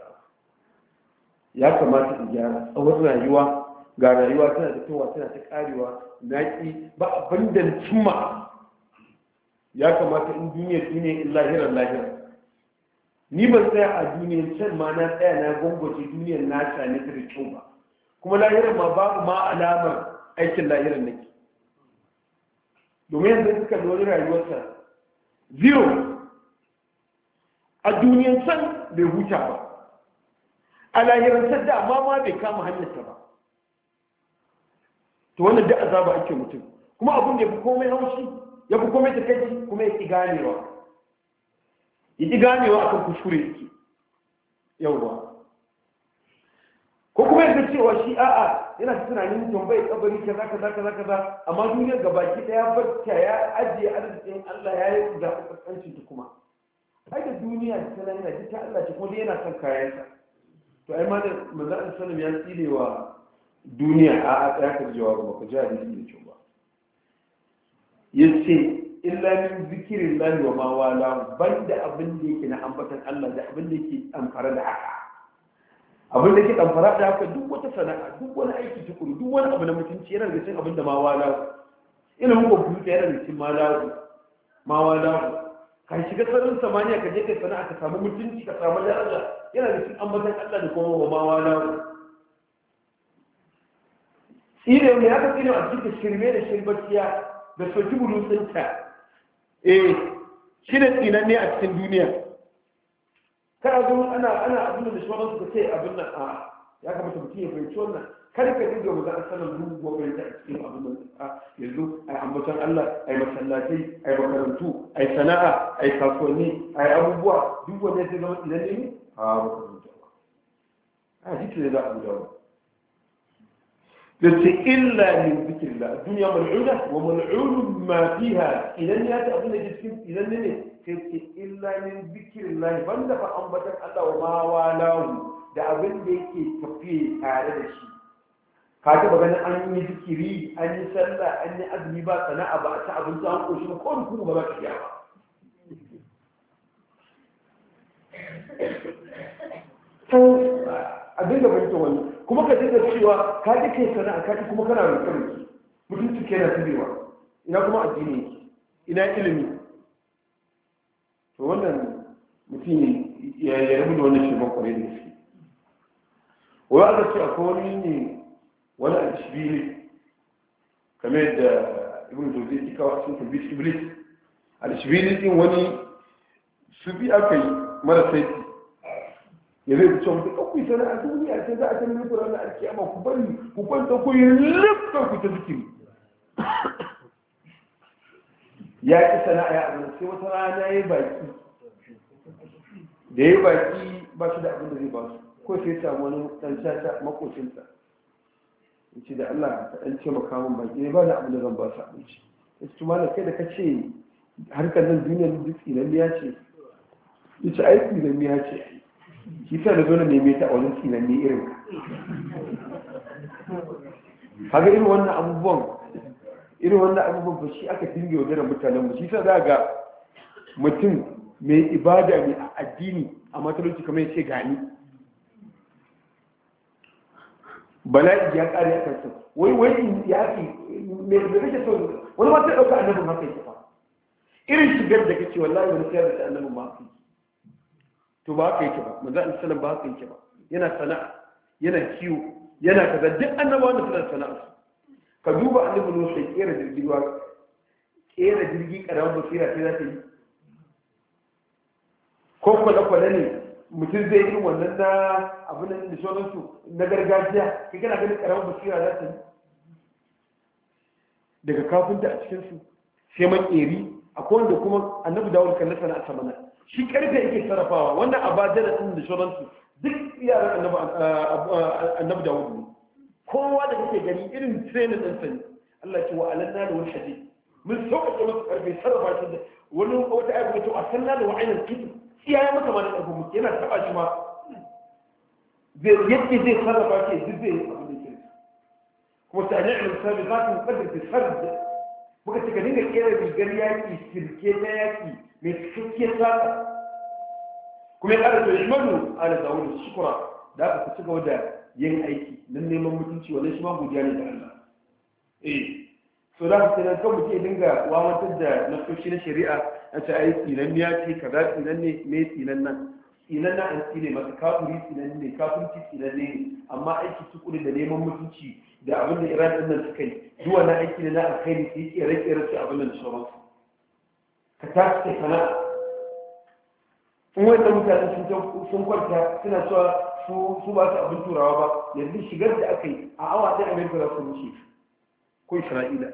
gyara tsawon rayuwa ga rayuwa tana da towa tana ta karewa naki ba abin da cimma ya kamata in duniya in lahira ni ban tsaya a duniyar can ma na tsaya na gwangwace duniyar na same ta da kyau ba kuma lahirar ma babu ma alamar aikin lahirar nake domin yanzu suka lori rayuwarsa zero a duniyar can bai huta ba a lahirar can da amma ma bai kama hanyarsa ba to wannan da azaba ake mutum kuma abin da ya fi komai haushi ya fi komai takaici kuma ya ƙi ganewa akan kuskure yake yauwa ko kuma yadda cewa shi a'a yana ta tunanin tambayi kabari kaza amma duniyar gabaki daya barka ya ajiye arzikin Allah ya yi da kaskancin ta kuma ai da duniya da tana yana ta Allah ce kuma dai yana son kayansa to ai ma da manzo Allah sallallahu ya tsire wa duniya a tsaya ka jawabi ba ka ji hadisi da kyau ba yace illa min zikrillahi wa ma wala banda abin da yake na ambatan Allah da abin da yake amfara da haka abin da yake amfara da haka duk wata sana'a duk wani aiki tukuru duk wani abu na mutunci yana da cikin abin da ma wala ina muku buɗe yana da cikin ma wala ka shiga sararin samaniya ka je kai sana'a ka samu mutunci ka samu daraja yana da cikin ambatan Allah da kuma wa ma wala tsire ne aka tsire a cikin shirme da shirbaciya da soki bulutsinta shi ne tsinanne a cikin duniya kada zo ana abin da shawarar su ce abin nan a ya kamata mutum ya fahimci wannan kada ka dinga mu za a sanar rubuwa bai ta cikin abin nan a yanzu ai ambaton Allah ai masallatai ai makarantu ai sana'a ai kasuwanni ai abubuwa duk wanda ya zama tsinanne ne a ba ka rubuta ba a jiki ne za a rubuta لكن إلا من ذكر الله الدنيا ملعونة وملعون ما فيها إذا نيات أبنى جسكين إذا نيات إلا من ذكر الله فاندفع أنبتك الله وما والاه دا أبن ديكي تفيه تعالى الشيء ka taɓa ganin an yi zikiri an yi sallah an yi azumi ba sana'a ba a ci abinci an ƙoshi ba ko rukun ba za ka iya ba a dinga fahimta wani kuma ka dinga cewa ka ji kai sana'a ka ji kuma kana rukun mutunci ke na tubewa ina kuma addini ina ilimi to wannan mutum ya rabu da wannan shirman kwarai da gaske wani aka ce akwai wani ne wani al-ishbili kamar yadda ibn jauzi ya kawo cikin tabbis iblis al-ishbili din wani su bi aka yi mara saiti ya zai cewa mutum ɗauki sana a duniya ce za a sani mutu ranar alkiyama ku bari ku kwanta ku yi lifta ku ta zikiri ya ki sana'a ya abin sai wata rana ya yi baki da ya yi baki ba shi da abin da zai ba su ko sai samu wani ɗan shata makocinsa in ce da Allah ka ɗan ce makamun baki ne ba da abin da zan ba su abinci ya ce tuma da kai da ka ce harkar nan duniyar duk tsinanniya ce ya ce ai tsinanniya ce shi sa da zo na neme ta a wani tsinanni irin ka ga irin wannan abubuwan ba shi aka dinga yaudarar mutanen mu shi sa za ga mutum mai ibada mai addini a matalauci kamar ya ce gani bala'i ya kare a kansu wai ya fi mai da kake so wani ma sai ɗauka annabin haka yake fa irin shigar da kake wallahi wani sai da annabin ma haka to ba haka yake ba manzo Allah sallallahu ba haka yake ba yana sana'a yana kiwo yana kaza duk annabawa da suna sana'a ka duba annabi Nuhu sai kera jirgin ruwa kera jirgin karamin basira sai za ta yi ko kwale-kwale ne mutum zai yi wannan na abin da sauransu na gargajiya kai kana ganin karamin basira za ta yi daga kafinta a cikinsu sai man ƙeri akwai wanda kuma annabi dawud kan nasa na samana shi karfe yake sarrafawa wannan abajada din da sauransu duk yaran annabi dawud ne kowa da kake gani irin training din sani Allah ya ce wa alanna da wal hadid mun sauƙaƙe masa karfe sarrafa shi da wani wata ayyuka to a sanna da wa'ayin kitu iyaye maka ma da ƙarfin mutu yana taɓa shi ma yadda zai sarrafa shi duk zai yi abin da ke kuma ta hanyar misali za ta mukaddar ta sarrafa muka ce ka dinga kera rigar yaƙi sirke na yaƙi mai cikakkiyar sata kuma ya ƙara to shi manu ala zawudu shukura da aka ci gaba da yin aiki don neman mutunci wannan shi ma godiya ne da Allah so da ka nan kan mutum ya dinga wawantar da nasoshi na shari'a a ce ai tsinan ya ce kaza tsinan ne me tsinan nan an tsine masa kafiri tsinan ne kafirci tsinan ne amma aiki tukuri da neman mutunci da abin da Iran din nan suka yi duk wannan aiki ne na alkhairi sai kere su abin da sauransu ka tashi kai sana'a in wanda mutane sun kwanta suna cewa su ba su abin turawa ba yanzu shigar da aka yi a awa ɗaya Amerika za su wuce ko Isra'ila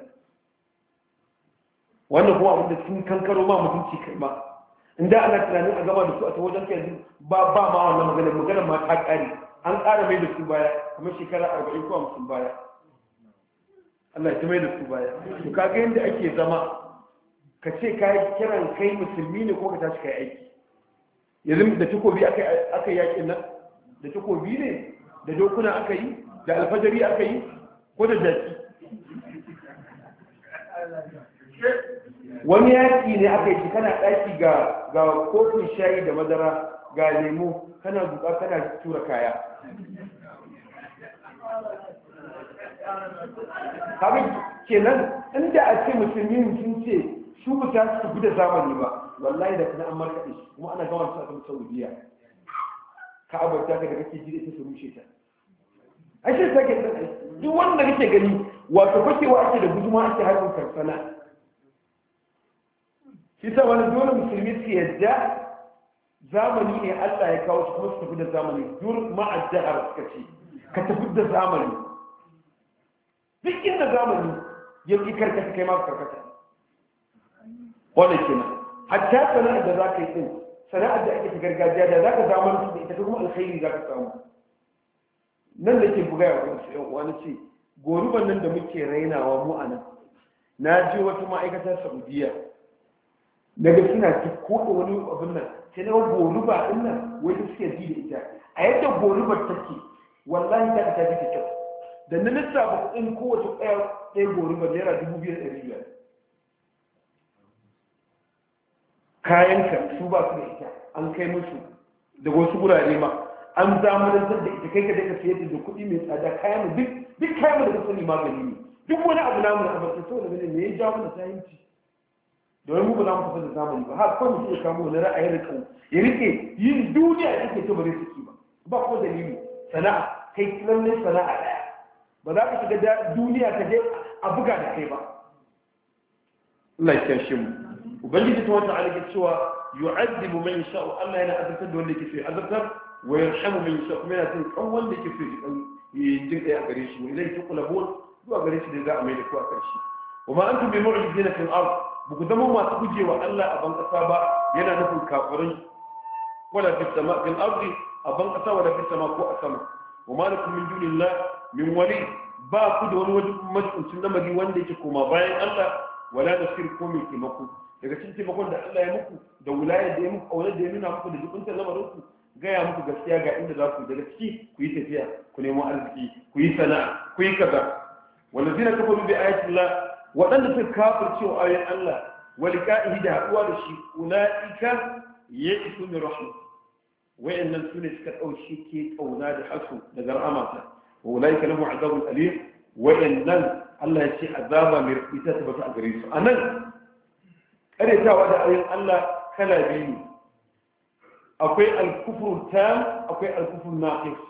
wannan kuma abin da sun kankaro ma mutunci kai ma inda ana tunanin a gama da su a ta wajen kai ba ma wannan maganar ma ta ƙare an ƙara mai da su baya kamar shekara 40 ko 50 baya Allah ya mai da su baya to kaga yadda ake zama ka ce kai kiran kai musulmi ne ko ka tashi kai aiki yanzu da takobi aka yakin nan da takobi ne da dokuna aka yi da alfajari aka yi ko da jaki wani yaki ne aka yi kana ɗaki ga kofin shayi da madara ga lemo kana duka kana tura kaya abin kenan inda a ce musulmi sun ce su ba ta su tafi da zamani ba wallahi da kana an markaɗe shi kuma ana gawar su a kan saudiya ka abarta ka da kake ji da ita su rushe ta a shi sa ke duk wanda kake gani wato fakewa ake da guduma ake harbin karsana shi sa wani dole musulmi su yadda zamani ne Allah ya kawo su kuma su tafi da zamani dur ma'ajjahar suka ce ka tafi da zamani duk inda zamani ya fi karkata kai ma karkata wannan kenan hatta sana'ar da za ka yi din sana'ar da ake ta gargajiya da za ka zamar su da ita kuma alkhairi za ka samu nan da ke buga ya wani ce goruban nan da muke rainawa mu a nan na je wata ma'aikatar saudiya daga suna ta koda wani abin nan sai na goruba din nan wanda suke ji da ita a yadda gorubar take wallahi ta ta ji kyau da na lissafa kuɗin kowace ɗaya gori ba naira 2,500 kayanka su ba su da ita an kai musu da wasu gurare ma an zamanantar da ita kai ka daga sayar da kuɗi mai tsada kayan duk kayan da ka sani magani ne duk wani abu namu na abarta sau da gani me ya jawo da sayanci domin mu ba za mu tafi da zamani ba har kawai mutum ya kamo wani ra'ayin rikau ya rike yin duniya ya ke ta bare suke ba ko dalili sana'a kai lallai sana'a ɗaya ba za ka shiga duniya ka je a buga da kai ba Allah ya kyashe mu ubangiji ta wata ala ke cewa yu'adhibu man yasha Allah yana azabtar da wanda yake so ya azabtar wa yarhamu man yasha kuma yana jin kan wanda yake so ya jin kai a gare shi wa ilayhi tuqlabun zuwa gare shi da za a mai da ku a karshe wa ma antum bi mu'jizina fil ard buku zama masu gujewa Allah a ban kasa ba yana nufin kafirai wala fi sama fil ardi a ban kasa wala fi sama ko a sama wa ma lakum min dunillah min wali ba ku da wani majibincin lamari wanda yake koma bayan Allah wala nasir ko mai taimako daga cikin taimakon da Allah ya muku da wilayar da ya muku kaunar da ya nuna muku da jibintar lamarin ku gaya muku gaskiya ga inda za ku daga ciki ku yi tafiya ku nemo arziki ku yi sana'a ku yi kaza wallazina kafaru bi ayatillah waɗanda suka kafirce wa ayoyin Allah wa liqa'ihi da haɗuwa da shi ulaika ya'isu min rahmat wayannan sune suka dauke ke kauna da hasu daga rahmata wa ulaika lahum azabun alim wayannan Allah ya ce azaba mai ita ta bata a gare su anan karetawa da ayoyin Allah kala biyu ne akwai al-kufru tam akwai al-kufru naqis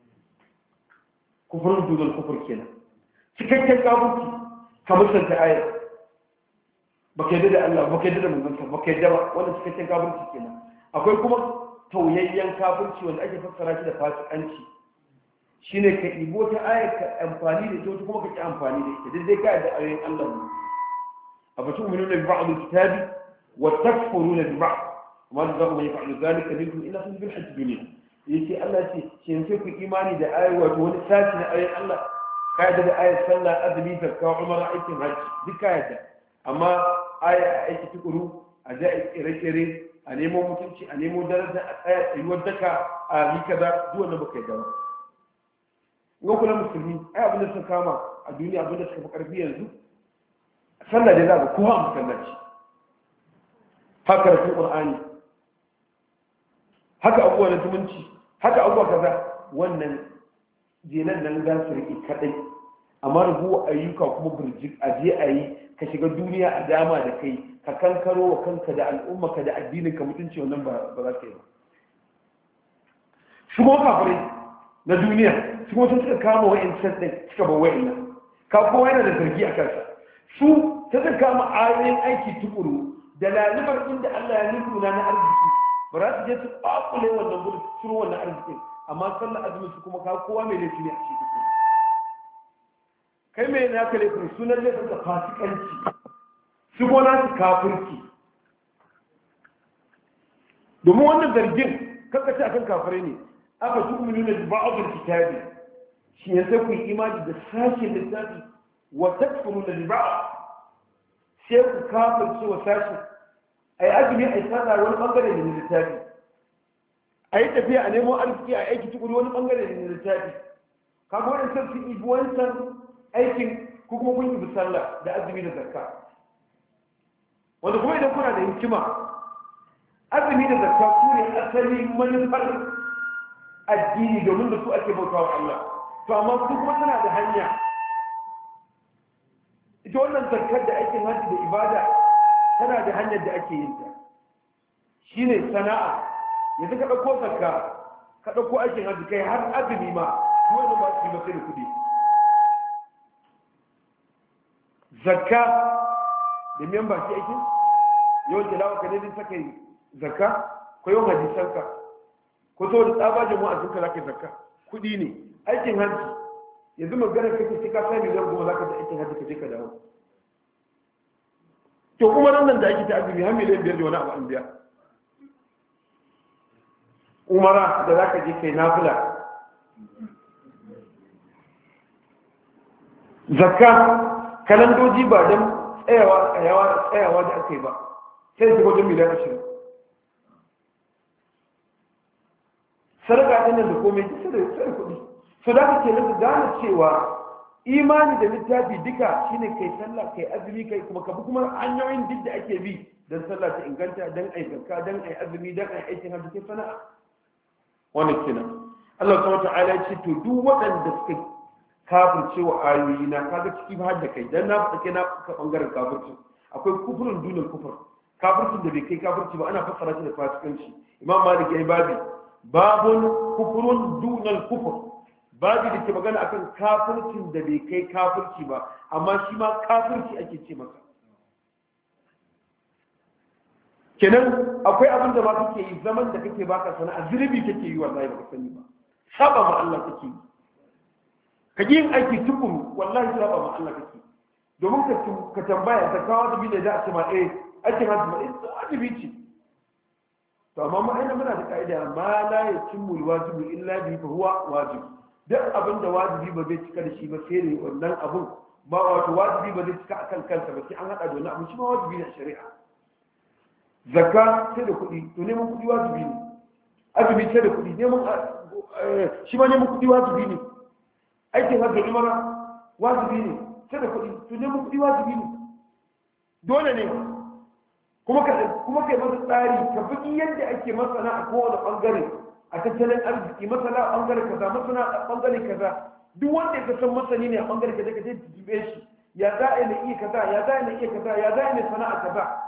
kufrun dudul kufur kenan cikakken kafirci kamar santa ayar baka yadda da Allah baka yadda da manzon baka yadda ba wannan cikakken kafirci kenan akwai kuma tauyayyen kafirci wanda ake fassara shi da fasikanci shine ka ibo ta ayar ka amfani da ita kuma ka ki amfani da ita dai ka da ayoyin Allah ne afatu'minuna bi ba'd al-kitabi wa takfuruna bi ba'd ma jazaa'u man yaf'alu dhalika minkum illa khizyun fil hayatid dunya yace Allah ce shin sai ku imani da ayar wato wani sashi na ayoyin Allah ka yadda da ayar sallah azumi zakka umara aikin hajji duk ka yadda amma aya aiki tukuru a da kire-kire a nemo mutunci a nemo daraja a tsaya tsayuwar daka a yi kaza duk wanda baka yadda ba ga kula musulmi ai abin da suka kama a duniya abin da suka fi karfi yanzu sallah da za ga kowa a masallaci haka rafin qur'ani haka abubuwa na zumunci haka abubuwa kaza wannan jenan nan za su riƙe kaɗai amma rubuwa ayyuka kuma burjik a je a yi ka shiga duniya a dama da kai ka kankaro wa kanka da al'ummarka da addinin ka mutunci wannan ba za ka yi ba shigo kafirai na duniya su kuma suka kama wa'in ɗin suka ba wa'in nan ka kowa yana da zargi a kansa su ta suka kama ayoyin aiki tukuru da lalibar inda Allah ya nuna na arziki ba za su je su ƙwaƙule wannan gudu su ciro wannan arzikin amma sallar azumin su kuma ka kowa mai laifi ne a cikin kai mai na ka laifin sunan laifin ka fasikanci su gona su kafirci domin wannan zargin kakkace akan kafirai ne aka tu'minu da ba'dul kitabi shi ne sai ku yi imani da sashen littafi wa takfuru da ba'd sai ku kafirce wa sashen ai azumi ai sallah wani bangare ne na littafi ai tafiya a nemo arziki a aiki tukuri wani bangare ne na littafi kaga wannan sai su yi wancan aikin ko kuma kun yi sallah da azumi da zakka wanda kuma idan kuna da hikima azumi da zakka su ne asali manufar addini domin da su ake bauta wa Allah to amma su kuma tana da hanya ita wannan zakkar da aikin hajji da ibada tana da hanyar da ake yin ta shine sana'a yanzu ka ɗauko zakka ka ɗauko aikin hajji kai har azumi ma dole ba su yi ba sai da kuɗi zakka da miyan baki aikin yawan tilawa ka ne din saka yi zakka ko yawan hadisanka ko saboda tsabajen wa'azinka za ka yi zakka kuɗi ne aikin hajji yanzu magana kake sai ka sami zan goma za ka ta aikin hajji ka je ka dawo to kuma nan da ake ta azumi har miliyan 5 da wani abu an biya umara da za ka je kai nafila zakka kalandoji ba don tsayawa da aka yi ba sai su wajen miliyan 20 sadaka ɗin nan da komai kisa da kuɗi so da kake nasa gane cewa imani da littafi duka shine kai sallah kai azumi kai kuma ka bi kuma hanyoyin duk da ake bi dan sallah ta inganta dan ai zakka dan ai azumi dan ai aikin hajji kai sana'a wannan kenan Allah subhanahu wa ta'ala ya ce to duk waɗanda suka kafirce wa ayoyi na kaga ciki ba da kai dan na faɗa kai na ka bangaren kafirci akwai kufurin dunin kufur kafircin da bai kai kafirci ba ana fassara shi da fasikanci imam malik ya yi babun kufurun dunan kufur babu da ke magana akan kafircin da bai kai kafirci ba amma shi ma kafirci ake ce masa kenan akwai abin da ma kake yi zaman da kake baka sana'a zurbi kake yi wallahi baka sani ba saba ma Allah kake yi ka yin aiki tukuru wallahi saba ma Allah kake domin ka tambaya ta kawo da bi da a ce ma aikin hajji ma wajibi ce to amma mu aina muna da ka'ida ma la yatimmu alwajibu illa bi fa huwa wajib duk abin da wajibi ba zai cika da shi ba sai ne wannan abun ba wato wajibi ba zai cika akan kansa ba sai an hada da wani abu shi ma wajibi ne a shari'a zakka sai da kuɗi to neman kuɗi wajibi ne azumi sai da kuɗi neman shi ma neman kuɗi wajibi ne aikin hajji umara wajibi ne sai da kuɗi to neman kuɗi wajibi ne dole ne kuma kai masa tsari ka fi yadda ake masana a kowane ɓangare a tattalin arziki masana a ɓangare kaza masana a ɓangare kaza duk wanda ya san masani ne a ɓangare kaza ka je jibe shi ya za a yi na iya kaza ya za a yi na iya kaza ya za a yi na sana'a kaza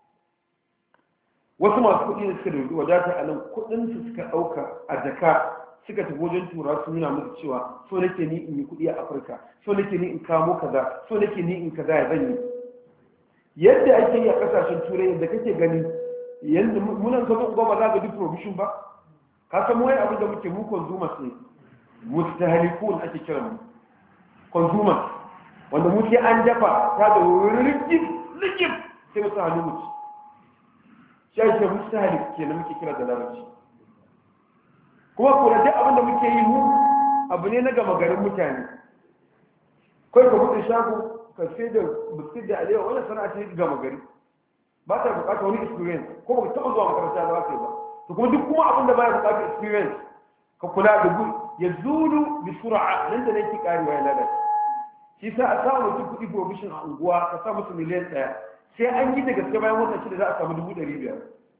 wasu masu kuɗi da suka da wadata a nan kuɗinsu suka ɗauka a jaka suka tafi wajen tura su nuna musu cewa so nake ni in yi kuɗi a afirka so nake ni in kamo kaza so nake ni in kaza ya zan yi yadda ake yi a kasashen turai yadda kake gani yadda munan ka zo ba za ka duk provision ba ka san wai abin da muke mu consumers ne mustahalikun ake kiran mu consumers wanda muke an dafa ta da rigib sai musu hannu mutu shi ake mustahalik kenan muke kira da larabci kuma kula duk abin da muke yi mu abu ne na gama garin mutane kai ka buɗe shago ka sai da biskit da alewa wannan sana'a ce gama gari ba ta bukatar wani experience ko ba ka taɓa zuwa makaranta da ba ba to kuma duk kuma abin da baya bukatar experience ka kula da gu ya zulu bi sur'a nan da nake karewa ya lalace shi sa a samu mutum kuɗi provision a unguwa ka sa musu miliyan 1 sai an yi da gaske bayan wata shida za a samu 500,000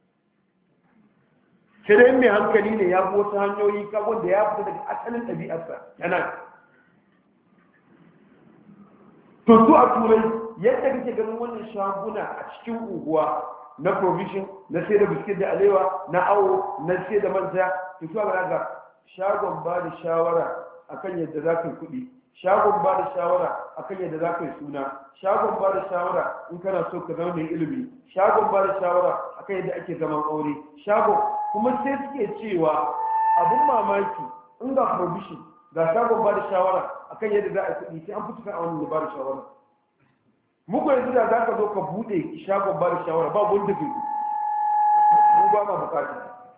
sai dai mai hankali ne ya bi wasu hanyoyi ka wanda ya fita daga asalin ɗabi'arsa yana to su a turai yadda kake ganin wannan shaguna a cikin unguwa na provision na sai da biskit da alewa na awo na sai da manja to su ga shagon ba da shawara akan yadda za ka yi kuɗi shagon ba da shawara akan yadda za ka yi suna shagon ba da shawara in kana so ka zama mai ilimi shagon ba da shawara akan yadda ake zaman aure shagon kuma sai suke cewa abin mamaki in ga provision ga shagon ba da shawara akan yadda za a kuɗi sai an fito kan awon ba da shawara muku yanzu da za ka zo ka buɗe shagon ba da shawara ba wanda ke mu ba ma bukata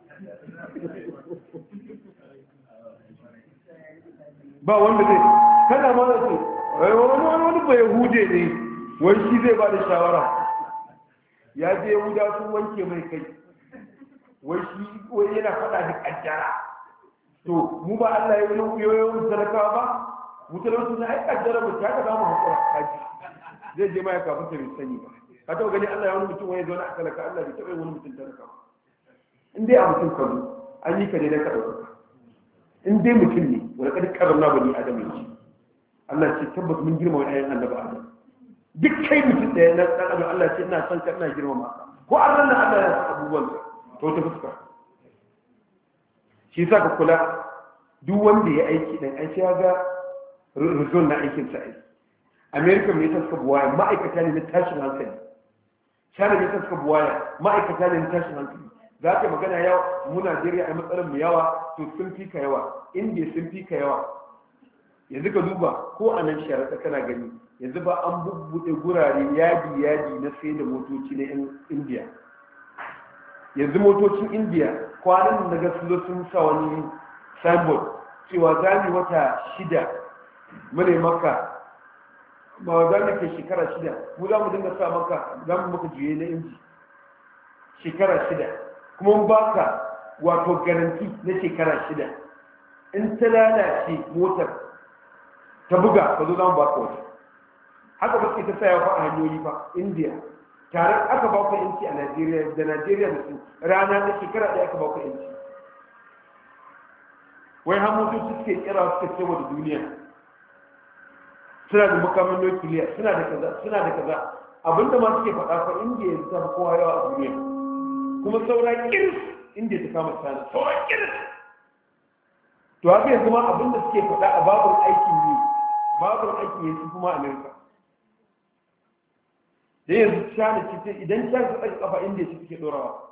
ba wanda zai kana ma da ce wani ba yahude ne wai shi zai ba da shawara ya je yahuda sun wanke mai kai wai shi wai yana faɗa da ƙaddara to mu ba Allah ya yi yoyon talakawa ba mu talakawa sun ai ƙaddara mu ta ka za mu haƙura kaji zai je ma ya kafin ta bai sani ba ka taɓa gani Allah ya wani mutum wani zaune a talaka Allah bai taɓa yin wani mutum talaka ba in dai a mutum ka zo an yi ka ne don ka ɗaukaka in dai mutum ne wani ƙarfi ƙarar na bani adam ya ce Allah ce tabbas mun girma wani ayan annaba adam duk kai mutum ɗaya na ɗan adam Allah ce ina son ka ina girma ma ko an ranar Allah ya san abubuwan ta wata fuska shi sa ka kula duk wanda ya aiki ɗan an ya ga rizon na aikin sa aiki America mai ta suka buwaya ma'aikata ne na tashin hankali China mai ta suka buwaya ma'aikata ne na tashin hankali za ka magana yawa mu Najeriya a matsalar mu yawa to sun fi ka yawa India sun fi ka yawa yanzu ka duba ko a nan sharaɗa kana gani yanzu ba an bubbuɗe gurare yadi na sai da motoci na 'yan India yanzu motocin India kwanan da ga sun sa wani signboard cewa za mu wata 6 mune maka ba za mu ke shekara 6 mu za mu dinga sa maka za mu maka juye na inji shekara 6 kuma mun baka wato garanti na shekara 6 in ta lalace motar ta buga ka zo za mu baka wata. Haka ba suke ta saya fa a hanyoyi fa India tare aka ba ku yanci a Najeriya da Najeriya da su rana na shekara ɗaya aka ba ku yanci. Wai har motoci suke kira suka ce wa da duniya suna da makamin nukiliya suna da kaza abinda ma suke faɗa fa India yanzu ta fi kowa yawa a duniya kuma saura kirs India ta kama sana saura kirs. To haka yanzu ma abinda suke faɗa a babur aikin yanzu kuma Amerika. Da yanzu China ce idan China ta ɗaga kafa India ce suke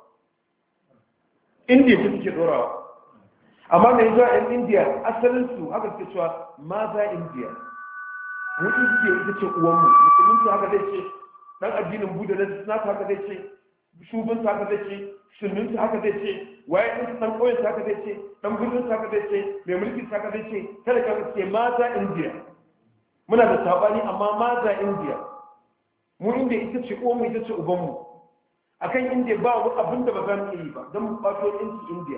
ɗorawa. Amma da yanzu a yan India asalinsu haka suke cewa maza India. Mu India ita ce uwanmu, musulunci haka zai ce, ɗan addinin Buda na Sinata haka zai ce, shubinsa haka zai ce, sunninsa haka zai ce, waye ɗin ɗan ƙauyensa haka zai ce, ɗan birninsa haka zai ce, mai mulkinsa haka zai ce, kada ka ce maza India. Muna da sabani amma maza India. Mu inda ita ce uwanmu ita ce ubanmu. Akan India ba abin da ba za mu yi ba don mu ɓato ɗinki India.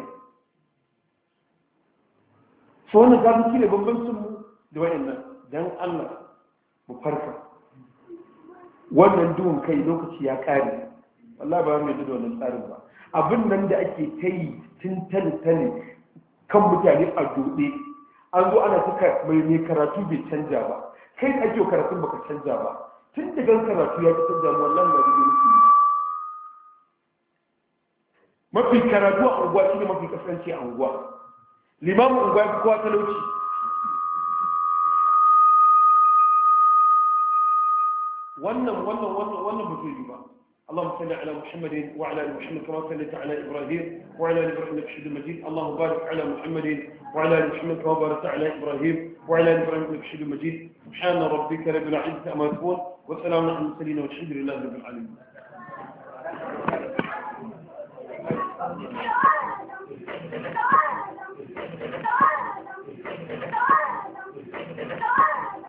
So wannan gabin shi ne bambancin mu da wayannan dan Allah mu farka. Wannan duhun kai lokaci ya kare. Wallahi ba mu yi da wannan tsarin ba. Abin nan da ake ta yi tun tale kan mutane a dode. An zo ana saka mai karatu bai canja ba. Kai ake karatun baka canja ba. Tun da gan karatu ya fi canja mu wallahi ba da muke. Mafi karatu a unguwa shi ne mafi kasance a unguwa. Limamin unguwa ya fi kowa talauci. wannan ba zai yi ba. اللهم صل على محمد وعلى ال محمد كما صليت على ابراهيم وعلى ال ابراهيم انك حميد مجيد. اللهم بارك على محمد وعلى ال محمد كما باركت على ابراهيم وعلى ال ابراهيم انك حميد مجيد. سبحان ربك رب العزه عما يصفون وسلام على المرسلين والحمد لله رب العالمين.